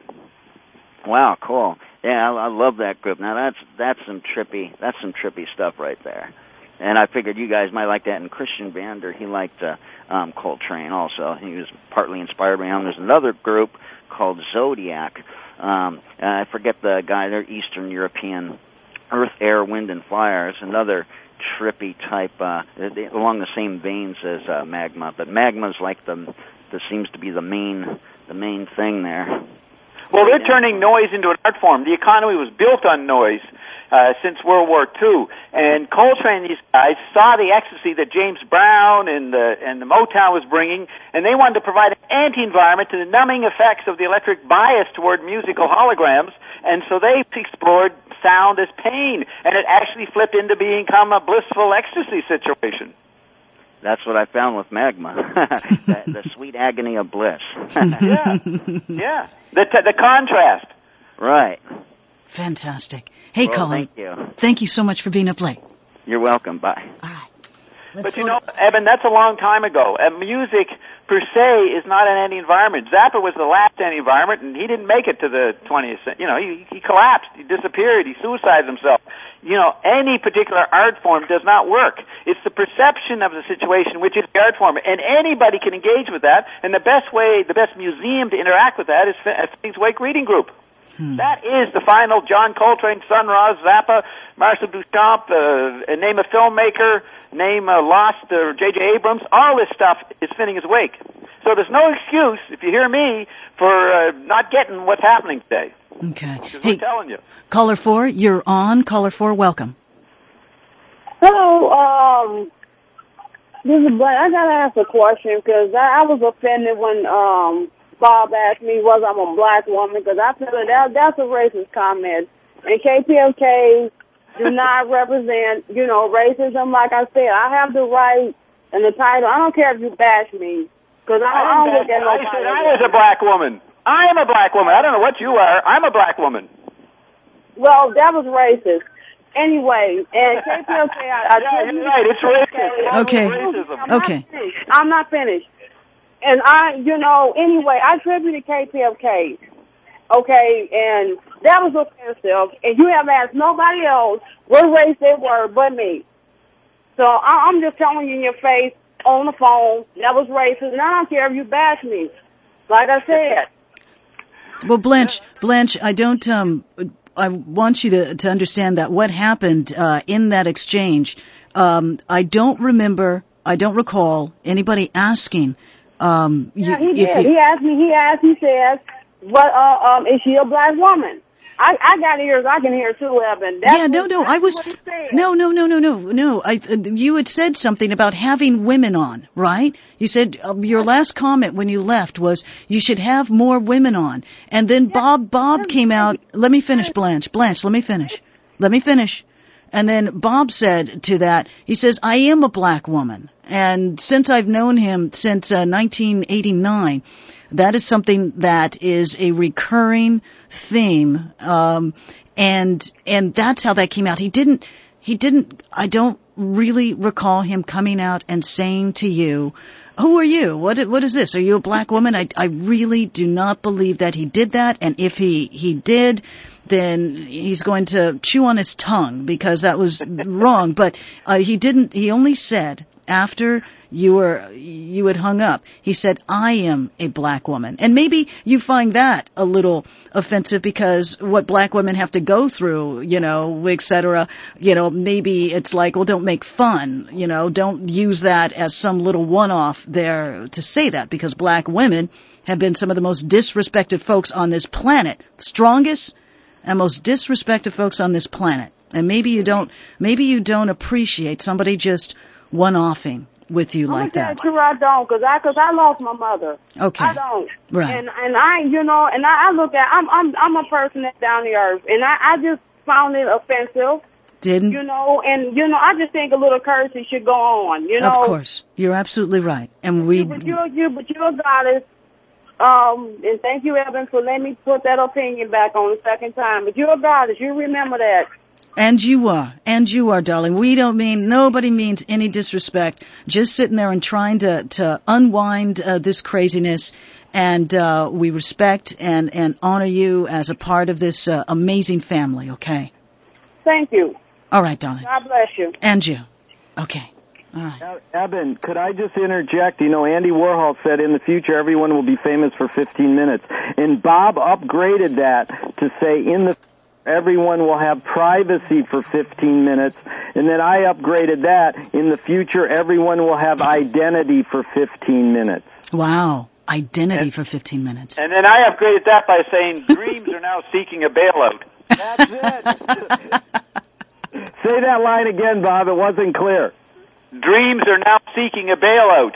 Wow, cool. Yeah, I, I love that group. Now that's that's some trippy that's some trippy stuff right there. And I figured you guys might like that. And Christian Vander, he liked uh, um, Coltrane also. He was partly inspired by him. There's another group called Zodiac. um, I forget the guy, they're Eastern European, Earth, Air, Wind, and Fire is another trippy type, uh, along the same veins as uh, Magma, but Magma's like the, the seems to be the main, the main thing there. Well, they're turning noise into an art form. The economy was built on noise uh, since World War Two, and Coltrane, these guys, saw the ecstasy that James Brown and the and the Motown was bringing, and they wanted to provide an anti-environment to the numbing effects of the electric bias toward musical holograms, and so they explored sound as pain, and it actually flipped into become a blissful ecstasy situation. That's what I found with Magma, the, the sweet agony of bliss. yeah, yeah, the t- the contrast. Right. Fantastic. Hey, well, Colin. Thank you. Thank you so much for being up late. You're welcome. Bye. All right. Let's but you know, Eben, that's a long time ago. And music, per se, is not an anti-environment. Zappa was the last anti-environment, and he didn't make it to the twentieth century. You know, he, he collapsed, he disappeared, he suicided himself. You know, any particular art form does not work. It's the perception of the situation which is the art form, and anybody can engage with that. And the best way, the best museum to interact with that is Phoenix Wake Reading Group. Hmm. That is the final John Coltrane, Sun Ra, Zappa, Marcel Duchamp, uh, name a filmmaker, name a Lost, or J J Abrams. All this stuff is Phoenix Wake. So there's no excuse, if you hear me, for uh, not getting what's happening today. Okay. Because hey, we're telling you. Caller four, you're on. Caller four, welcome. Hello, um, this is Blaine. I gotta ask a question because I, I was offended when um Bob asked me was I'm a black woman because I feel that that's a racist comment. And K P F K do not represent, you know, racism. Like I said, I have the right and the title. I don't care if you bash me because I, I, I don't look at nobody. I said I was a black woman. I am a black woman. I don't know what you are. I'm a black woman. Well, that was racist. Anyway, and K P F K, I, I yeah, you're right. It's racist. Okay. Racism. I'm okay. Not finished. I'm not finished. And I, you know, anyway, I tribute to K P F K. Okay, and that was offensive. And you haven't asked nobody else what race they were but me. So I, I'm just telling you in your face on the phone that was racist. And I don't care if you bash me. Like I said. Well, Blanche, Blanche, I don't. Um, I want you to to understand that what happened uh, in that exchange. Um, I don't remember. I don't recall anybody asking. Um, yeah, you, he did. you, he asked me. He asked. He says, "What? Uh, um, is she a black woman?" I, I got ears. I can hear too, Evan. That's yeah, no, what, no. I was. No, no, no, no, no, no. I. Uh, you had said something about having women on, right? You said uh, your last comment when you left was you should have more women on, and then Bob Bob came out. Let me finish, Blanche. Blanche, let me finish. Let me finish. And then Bob said to that, he says, I am a black woman. And since I've known him since uh, nineteen eighty-nine, that is something that is a recurring theme. Um, and, and that's how that came out. He didn't, he didn't, I don't really recall him coming out and saying to you, who are you? What, what is this? Are you a black woman? I, I really do not believe that he did that. And if he, he did, then he's going to chew on his tongue because that was wrong. But uh, he didn't. He only said after you were you had hung up, he said, "I am a black woman," and maybe you find that a little offensive because what black women have to go through, you know, et cetera. You know, maybe it's like, well, don't make fun. You know, don't use that as some little one-off there to say that because black women have been some of the most disrespected folks on this planet, strongest and most disrespected folks on this planet. And maybe you don't, maybe you don't appreciate somebody just one-offing with you I'm like that. True, I don't, cause I, cause I lost my mother. Okay. I don't. Right. And and I, you know, and I, I look at, I'm I'm I'm a person that's down the earth, and I I just found it offensive. Didn't you know? And you know, I just think a little courtesy should go on. You know. Of course, you're absolutely right, and we. But you're you, but you're a goddess. Um, and thank you, Evan, for letting me put that opinion back on the second time. But you're a goddess. You remember that. And you are. And you are, darling. We don't mean, nobody means any disrespect. Just sitting there and trying to, to unwind uh, this craziness. And uh, we respect and, and honor you as a part of this uh, amazing family, okay? Thank you. All right, darling. God bless you. And you. Okay. right. Eben, could I just interject? You know, Andy Warhol said in the future everyone will be famous for fifteen minutes. And Bob upgraded that to say in the everyone will have privacy for fifteen minutes. And then I upgraded that. In the future, everyone will have identity for fifteen minutes. Wow. Identity and, for fifteen minutes. And then I upgraded that by saying dreams are now seeking a bailout. That's it. Say that line again, Bob. It wasn't clear. Dreams are now seeking a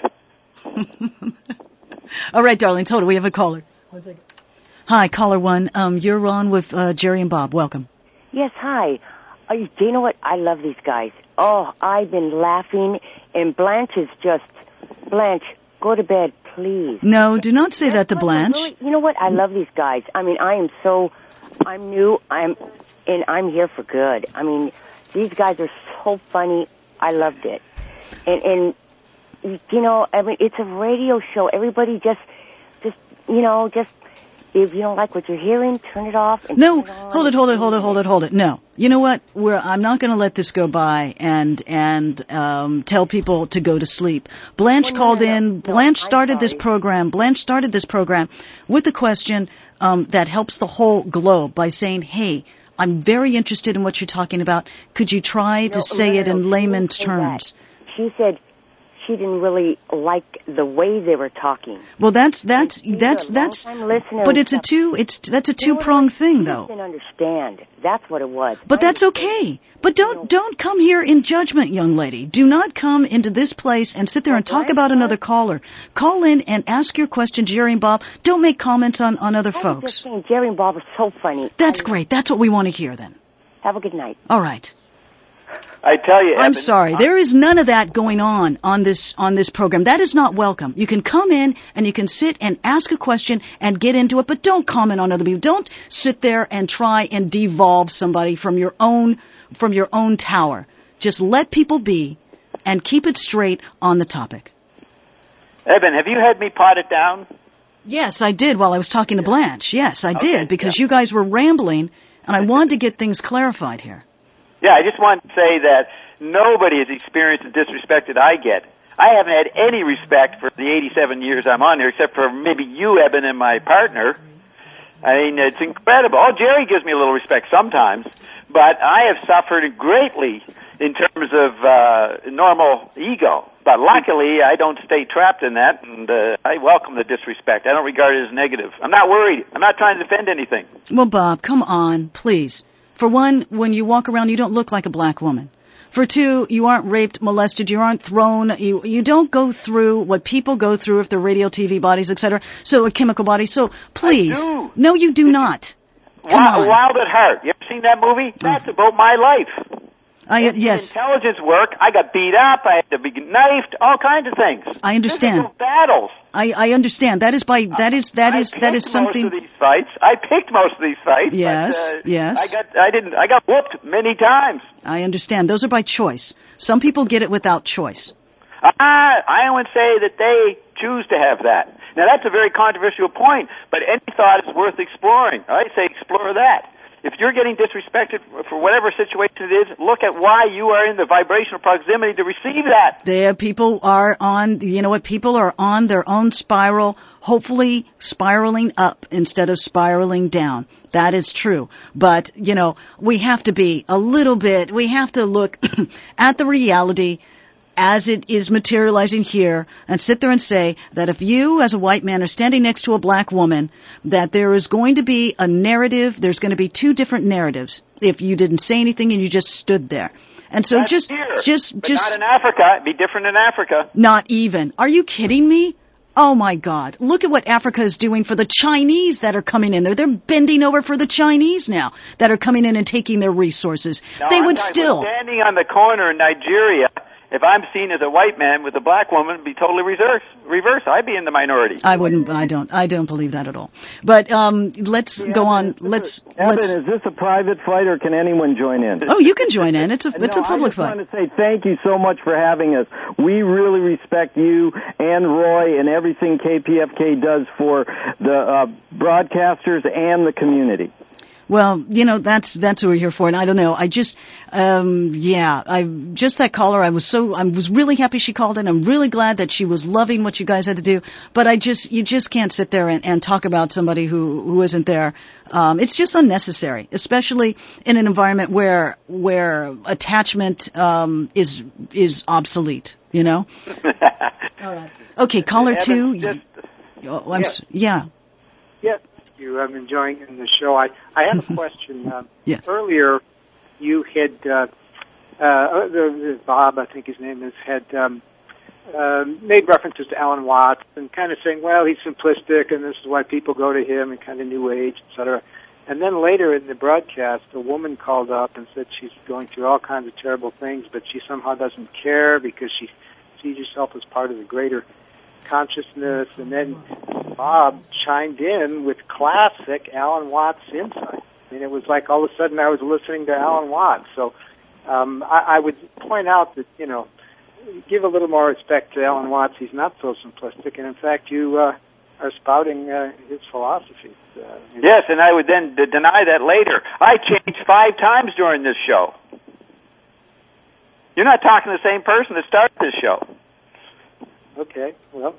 bailout. All right, darling. Total, we have a caller. One second. Hi, caller one. Um, you're on with uh, Jerry and Bob. Welcome. Yes, hi. Uh, do you know what? I love these guys. Oh, I've been laughing, and Blanche is just... Blanche, go to bed, please. No, do not say that to Blanche. Really, you know what? I love these guys. I mean, I am so... I'm new, I'm, and I'm here for good. I mean, these guys are so funny. I loved it. And, and you know, I mean, it's a radio show. Everybody just, just, you know, just... If you don't like what you're hearing, turn it off. And no, turn it on. hold it, hold it, hold it, hold it, hold it. No, you know what? We're, I'm not going to let this go by and and um, tell people to go to sleep. Blanche well, called no, no, in. no, Blanche no, started this program. Blanche started this program with a question um, that helps the whole globe by saying, "Hey, I'm very interested in what you're talking about. Could you try no, to say no, it no, in no, layman's terms?" That. She said she didn't really like the way they were talking. Well, that's that's that's that's. But it's a two. It's that's a two pronged thing, though. Didn't understand. That's what it was. But that's okay. But don't don't come here in judgment, young lady. Do not come into this place and sit there and talk about another caller. Call in and ask your question, Jerry and Bob. Don't make comments on on other I folks. was just saying, Jerry and Bob are so funny. That's great. That's what we want to hear. Then. Have a good night. All right. I tell you, I'm Eben, sorry. There is none of that going on on this on this program. That is not welcome. You can come in and you can sit and ask a question and get into it, but don't comment on other people. Don't sit there and try and devolve somebody from your own from your own tower. Just let people be and keep it straight on the topic. Eben, have you had me pot it down? Yes, I did while I was talking to Blanche. Yes, I Okay, did because yeah. you guys were rambling and I wanted to get things clarified here. Yeah, I just wanted to say that nobody has experienced the disrespect that I get. I haven't had any respect for the eighty-seven years I'm on here, except for maybe you, Eben, and my partner. I mean, it's incredible. Oh, Jerry gives me a little respect sometimes, but I have suffered greatly in terms of uh, normal ego. But luckily, I don't stay trapped in that, and uh, I welcome the disrespect. I don't regard it as negative. I'm not worried. I'm not trying to defend anything. Well, Bob, come on, please. For one, when you walk around, you don't look like a black woman. For two, you aren't raped, molested, you aren't thrown, you you don't go through what people go through if they're radio, T V bodies, et cetera. So a chemical body. So please, I do. No, you do not. Come Wild, on. Wild at Heart. You ever seen that movie? That's Oh. about my life. I uh, yes, Intelligence work. I got beat up. I had to be knifed. All kinds of things. I understand. Physical battles. I I understand. That is by that is that is that is something. Most of these fights. I picked most of these fights. Yes, but, uh, yes. I got. I didn't. I got whooped many times. I understand. Those are by choice. Some people get it without choice. I I would say that they choose to have that. Now that's a very controversial point, but any thought is worth exploring. I say explore that. If you're getting disrespected for whatever situation it is, look at why you are in the vibrational proximity to receive that. There, people are on, you know what, people are on their own spiral, hopefully spiraling up instead of spiraling down. That is true. But, you know, we have to be a little bit, we have to look at the reality as it is materializing here and sit there and say that if you as a white man are standing next to a black woman, that there is going to be a narrative, there's going to be two different narratives if you didn't say anything and you just stood there. And so That's just, here, just, but just. not in Africa. It'd be different in Africa. Not even. Are you kidding me? Oh my God. Look at what Africa is doing for the Chinese that are coming in there. They're bending over for the Chinese now that are coming in and taking their resources. No, they I'm would talking still. about standing on the corner in Nigeria. If I'm seen as a white man with a black woman, it'd be totally reverse. Reverse. I'd be in the minority. I wouldn't. I don't. I don't believe that at all. But um, let's Yeah, go on. Evan, Let's. Evan, let's. is this a private fight or can anyone join in? Oh, you can join in. It's a. It's no, a public I just fight. want to say thank you so much for having us. We really respect you and Roy and everything K P F K does for the uh, broadcasters and the community. Well, you know, that's, that's what we're here for. And I don't know. I just, um, yeah, I, just that caller, I was so, I was really happy she called in. I'm really glad that she was loving what you guys had to do. But I just, you just can't sit there and, and talk about somebody who, who isn't there. Um, it's just unnecessary, especially in an environment where, where attachment, um, is, is obsolete, you know? All right. Okay, caller two. Just, oh, I'm, yeah. yeah. Yes. You. I'm enjoying the show. I, I have a question. Um, yes. Earlier, you had uh, uh, the, the Bob, I think his name is, had um, uh, made references to Alan Watts and kind of saying, well, he's simplistic, and this is why people go to him, and kind of New Age, et cetera. And then later in the broadcast, a woman called up and said she's going through all kinds of terrible things, but she somehow doesn't care because she sees herself as part of the greater consciousness. And then Bob chimed in with classic Alan Watts insight. I mean, it was like all of a sudden I was listening to Alan Watts. So um, I, I would point out that, you know, give a little more respect to Alan Watts. He's not so simplistic, and in fact, you uh, are spouting uh, his philosophy. Uh, yes, and I would then d- deny that later. I changed five times during this show. You're not talking to the same person that started this show. Okay, well,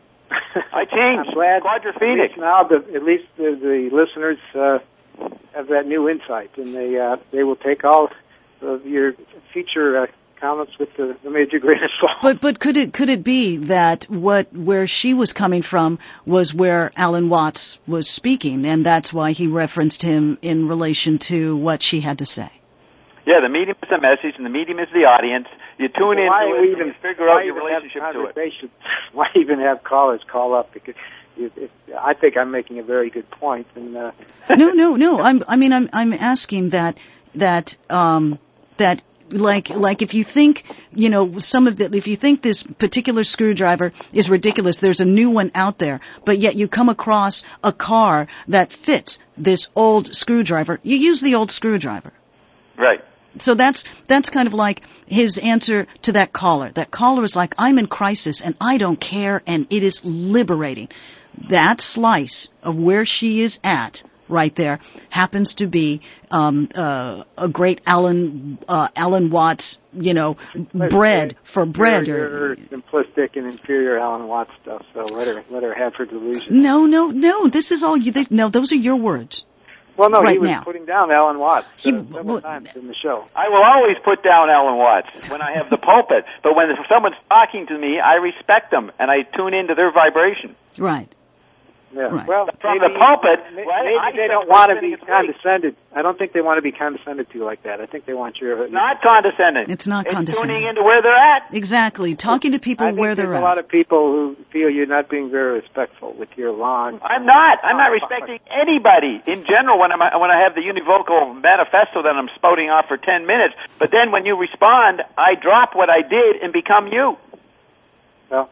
I changed. I'm glad. Quadrophenic. At least now, the, at least the, the listeners uh, have that new insight, and they uh, they will take all of your future uh, comments with the, the major grain of salt. But but could it could it be that what where she was coming from was where Alan Watts was speaking, and that's why he referenced him in relation to what she had to say? Yeah, the medium is the message, and the medium is the audience. You tune in why to it, even, and you figure out your relationship to it. Why even have callers call up? Because if, if, I think I'm making a very good point. And uh, no, no, no. I'm. I mean, I'm. I'm asking that that um that. Like, like if you think, you know, some of the, if you think this particular screwdriver is ridiculous, there's a new one out there, but yet you come across a car that fits this old screwdriver, you use the old screwdriver. Right. So that's, that's kind of like his answer to that caller. That caller is like, I'm in crisis and I don't care, and it is liberating. That slice of where she is at right there happens to be um, uh, a great Alan uh, Alan Watts, you know, bread for bread. Or simplistic and inferior Alan Watts stuff. So let her let her have her delusion. No, no, no. This is all you. This, no, those are your words. Well, no, right he was now. putting down Alan Watts uh, he, several well, times in the show. I will always put down Alan Watts when I have the pulpit, but when someone's talking to me, I respect them and I tune into their vibration. Right. Yeah. Right. Well, from maybe, the pulpit, maybe well, they don't want to be condescended. I don't think they want to be condescended to like that. I think they want your... Not condescending. It's not it's condescending. Tuning into where they're at. Exactly. Talking to people I think where they're there's at. a lot of people who feel you're not being very respectful with your long... I'm not. I'm not respecting anybody in general when I'm when I have the univocal manifesto that I'm spouting off for ten minutes. But then when you respond, I drop what I did and become you. Well,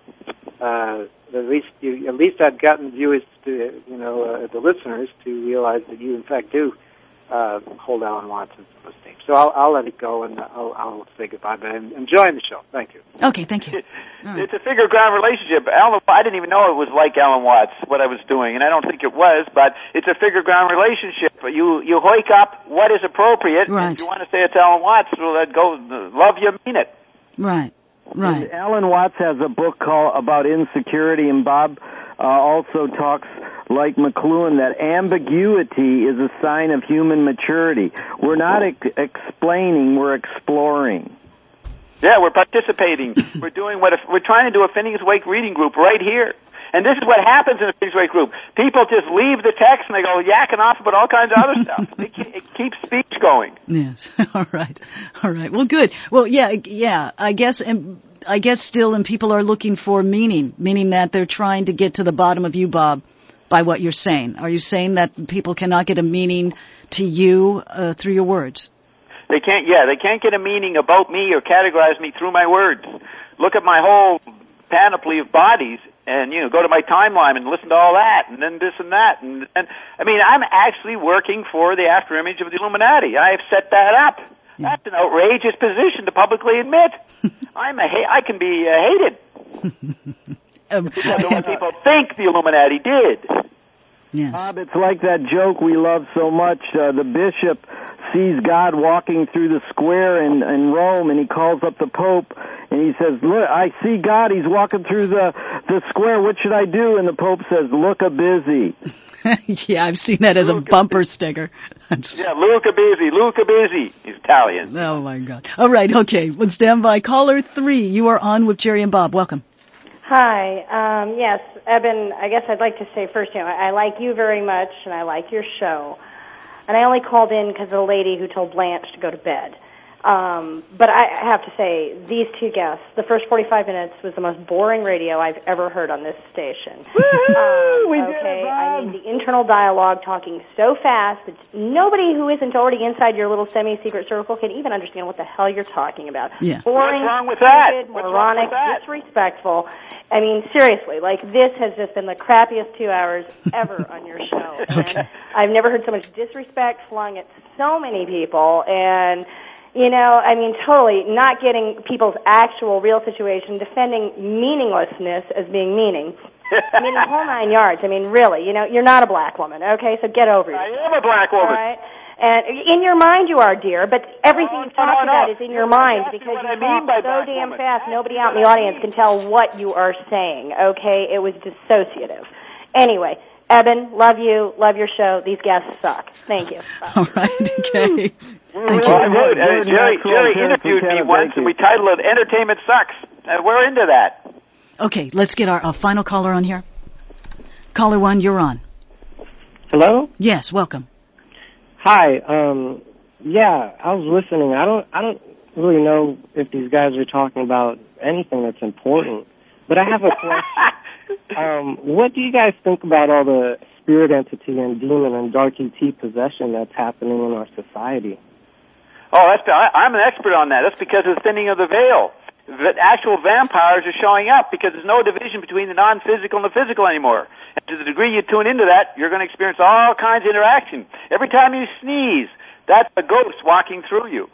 uh... At least, you, at least I've gotten viewers to, you know, uh, the listeners to realize that you, in fact, do uh, hold Alan Watts in some esteem. So I'll, I'll let it go and I'll, I'll say goodbye. But I'm enjoying the show. Thank you. Okay, thank you. Right. It's a figure ground relationship. Alan, I didn't even know it was like Alan Watts what I was doing, and I don't think it was. But it's a figure ground relationship. You you hoik up what is appropriate. Right. If you want to say it's Alan Watts, well, that go love you, mean it. Right. Right. And Alan Watts has a book called about insecurity, and Bob uh, also talks, like McLuhan, that ambiguity is a sign of human maturity. We're not ex- explaining, we're exploring. Yeah, we're participating. We're doing what if, we're trying to do a Phineas Wake reading group right here. And this is what happens in a Phineas Wake group. People just leave the text and they go yakking off about all kinds of other stuff. It, it keeps speech going. Yes. All right. All right. Well, good. Well, yeah, yeah. I guess, and I guess still, and people are looking for meaning, meaning that they're trying to get to the bottom of you, Bob, by what you're saying. Are you saying that people cannot get a meaning to you uh, through your words? They can't. Yeah, they can't get a meaning about me or categorize me through my words. Look at my whole panoply of bodies. And, you know, go to my timeline and listen to all that, and then this and that. And, and I mean, I'm actually working for the afterimage of the Illuminati. I have set that up. Yeah. That's an outrageous position to publicly admit. I'm a ha- I can be uh, hated. um, because of what people think the Illuminati did. Yes. Bob, it's like that joke we love so much. Uh, the bishop sees God walking through the square in, in Rome, and he calls up the Pope, and he says, "Look, I see God. He's walking through the, the square. What should I do?" And the Pope says, "Look a busy." Yeah, I've seen that as a bumper sticker. Yeah, Luca Busy, Luca Busy. He's Italian. Oh, my God. All right, okay. Let's stand by. Caller three, you are on with Jerry and Bob. Welcome. Hi. Um, yes, Eben, I guess I'd like to say first, you know, I, I like you very much, and I like your show. And I only called in because of the lady who told Blanche to go to bed. Um, but I have to say, these two guests, the first forty-five minutes was the most boring radio I've ever heard on this station. Woo-hoo! Um, we okay, did it, Bob. I mean, the internal dialogue talking so fast that nobody who isn't already inside your little semi-secret circle can even understand what the hell you're talking about. Yeah. Boring, What's wrong with that? stupid, What's moronic, wrong with that? disrespectful. I mean, seriously, like, this has just been the crappiest two hours ever on your show. Okay. And I've never heard so much disrespect flung at so many people, and, you know, I mean, totally not getting people's actual real situation, defending meaninglessness as being meaning. I mean, the whole nine yards. I mean, really, you know, you're not a black woman, okay? So get over yourself. I am a black woman. All right? And in your mind you are, dear, but everything you talk about is in your mind because you talk so damn fast nobody out in the audience can tell what you are saying, okay? It was dissociative. Anyway, Eben, love you, love your show. These guests suck. Thank you. Bye. All right, okay. Well, I would. Uh, Jerry, Jerry interviewed me once, and we titled it "Entertainment Sucks." Uh, we're into that. Okay, let's get our uh, final caller on here. Caller one, you're on. Hello? Yes, welcome. Hi. Um, yeah, I was listening. I don't. I don't really know if these guys are talking about anything that's important, but I have a question. um, what do you guys think about all the spirit entity and demon and dark E T possession that's happening in our society? Oh, that's, I, I'm an expert on that. That's because of the thinning of the veil. The actual vampires are showing up because there's no division between the non-physical and the physical anymore. And to the degree you tune into that, you're going to experience all kinds of interaction. Every time you sneeze, that's a ghost walking through you.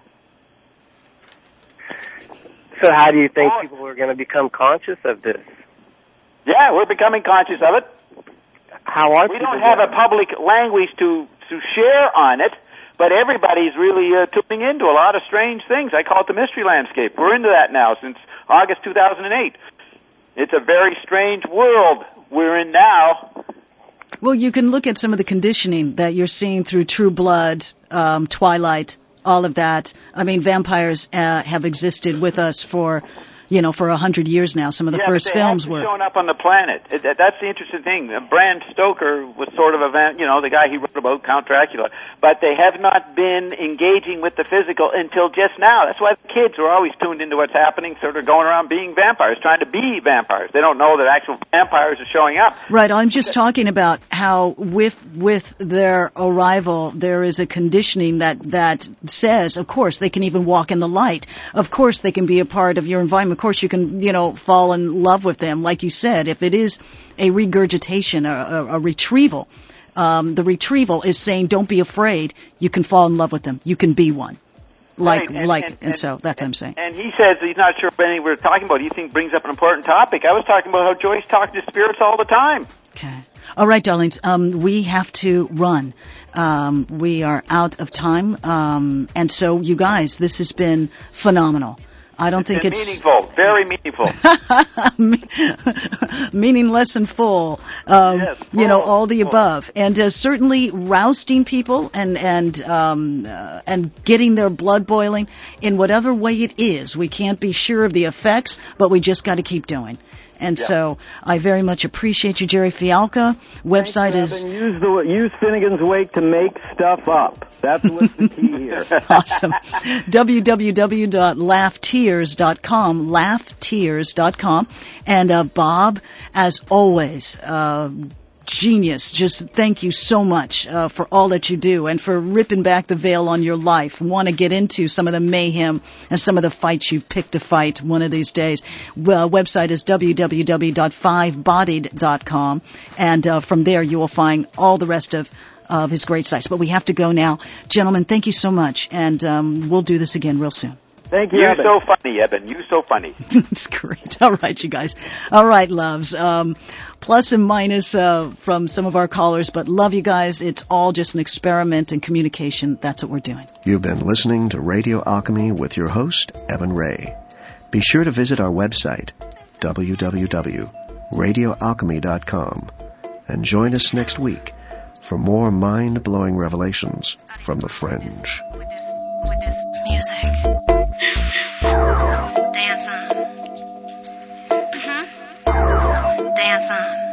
So how do you think people are going to become conscious of this? Yeah, we're becoming conscious of it. How are we people don't have doing? a public language to to share on it, but everybody's really uh, tuning into a lot of strange things. I call it the mystery landscape. We're into that now since August two thousand eight. It's a very strange world we're in now. Well, you can look at some of the conditioning that you're seeing through True Blood, um, Twilight, all of that. I mean, vampires uh, have existed with us for, you know, for a hundred years now. Some of the yeah, first but they films haven't were. shown up on the planet. It, that, that's the interesting thing. Uh, Bram Stoker was sort of a, van, you know, the guy he wrote about Count Dracula. But they have not been engaging with the physical until just now. That's why the kids are always tuned into what's happening, sort of going around being vampires, trying to be vampires. They don't know that actual vampires are showing up. Right. I'm just talking about how with with their arrival, there is a conditioning that that says, of course, they can even walk in the light. Of course, they can be a part of your environment. Of course, you can, you know, fall in love with them. Like you said, if it is a regurgitation, a, a, a retrieval, um, the retrieval is saying, don't be afraid. You can fall in love with them. You can be one. Like, right. and, like, and, and, and so that's what I'm saying. And he says he's not sure what anything we're talking about. He thinks brings up an important topic. I was talking about how Joyce talks to spirits all the time. Okay. All right, darlings. Um, we have to run. Um, we are out of time. Um, and so, you guys, this has been phenomenal. I don't it's think been it's meaningful, very meaningful, meaningless and full. Um, yes, full, you know, all the full. above, and uh, certainly rousting people and and um, uh, and getting their blood boiling in whatever way it is. We can't be sure of the effects, but we just got to keep doing. And Yeah. so I very much appreciate you, Jerry Fialka. Website is... Use, the, use Finnegan's Wake to make stuff up. That's what's the key here. Awesome. w w w dot laugh tears dot com, laugh tears dot com. And uh, Bob, as always, uh, genius. Just thank you so much uh, for all that you do and for ripping back the veil on your life. Want to get into some of the mayhem and some of the fights you've picked to fight one of these days. Well, website is w w w dot five bodied dot com, and uh, from there you will find all the rest of of his great sites. But we have to go now. Gentlemen, thank you so much, and um, we'll do this again real soon. Thank you, You're Eben. so funny, Eben. You're so funny. It's great. All right, you guys. All right, loves. Um, plus and minus uh, from some of our callers, but love you guys. It's all just an experiment in communication. That's what we're doing. You've been listening to Radio Alchemy with your host, Eben Ray. Be sure to visit our website, w w w dot radio alchemy dot com, and join us next week for more mind-blowing revelations from the fringe. With this, with this music. Dance on. Mm-hmm. Dance on.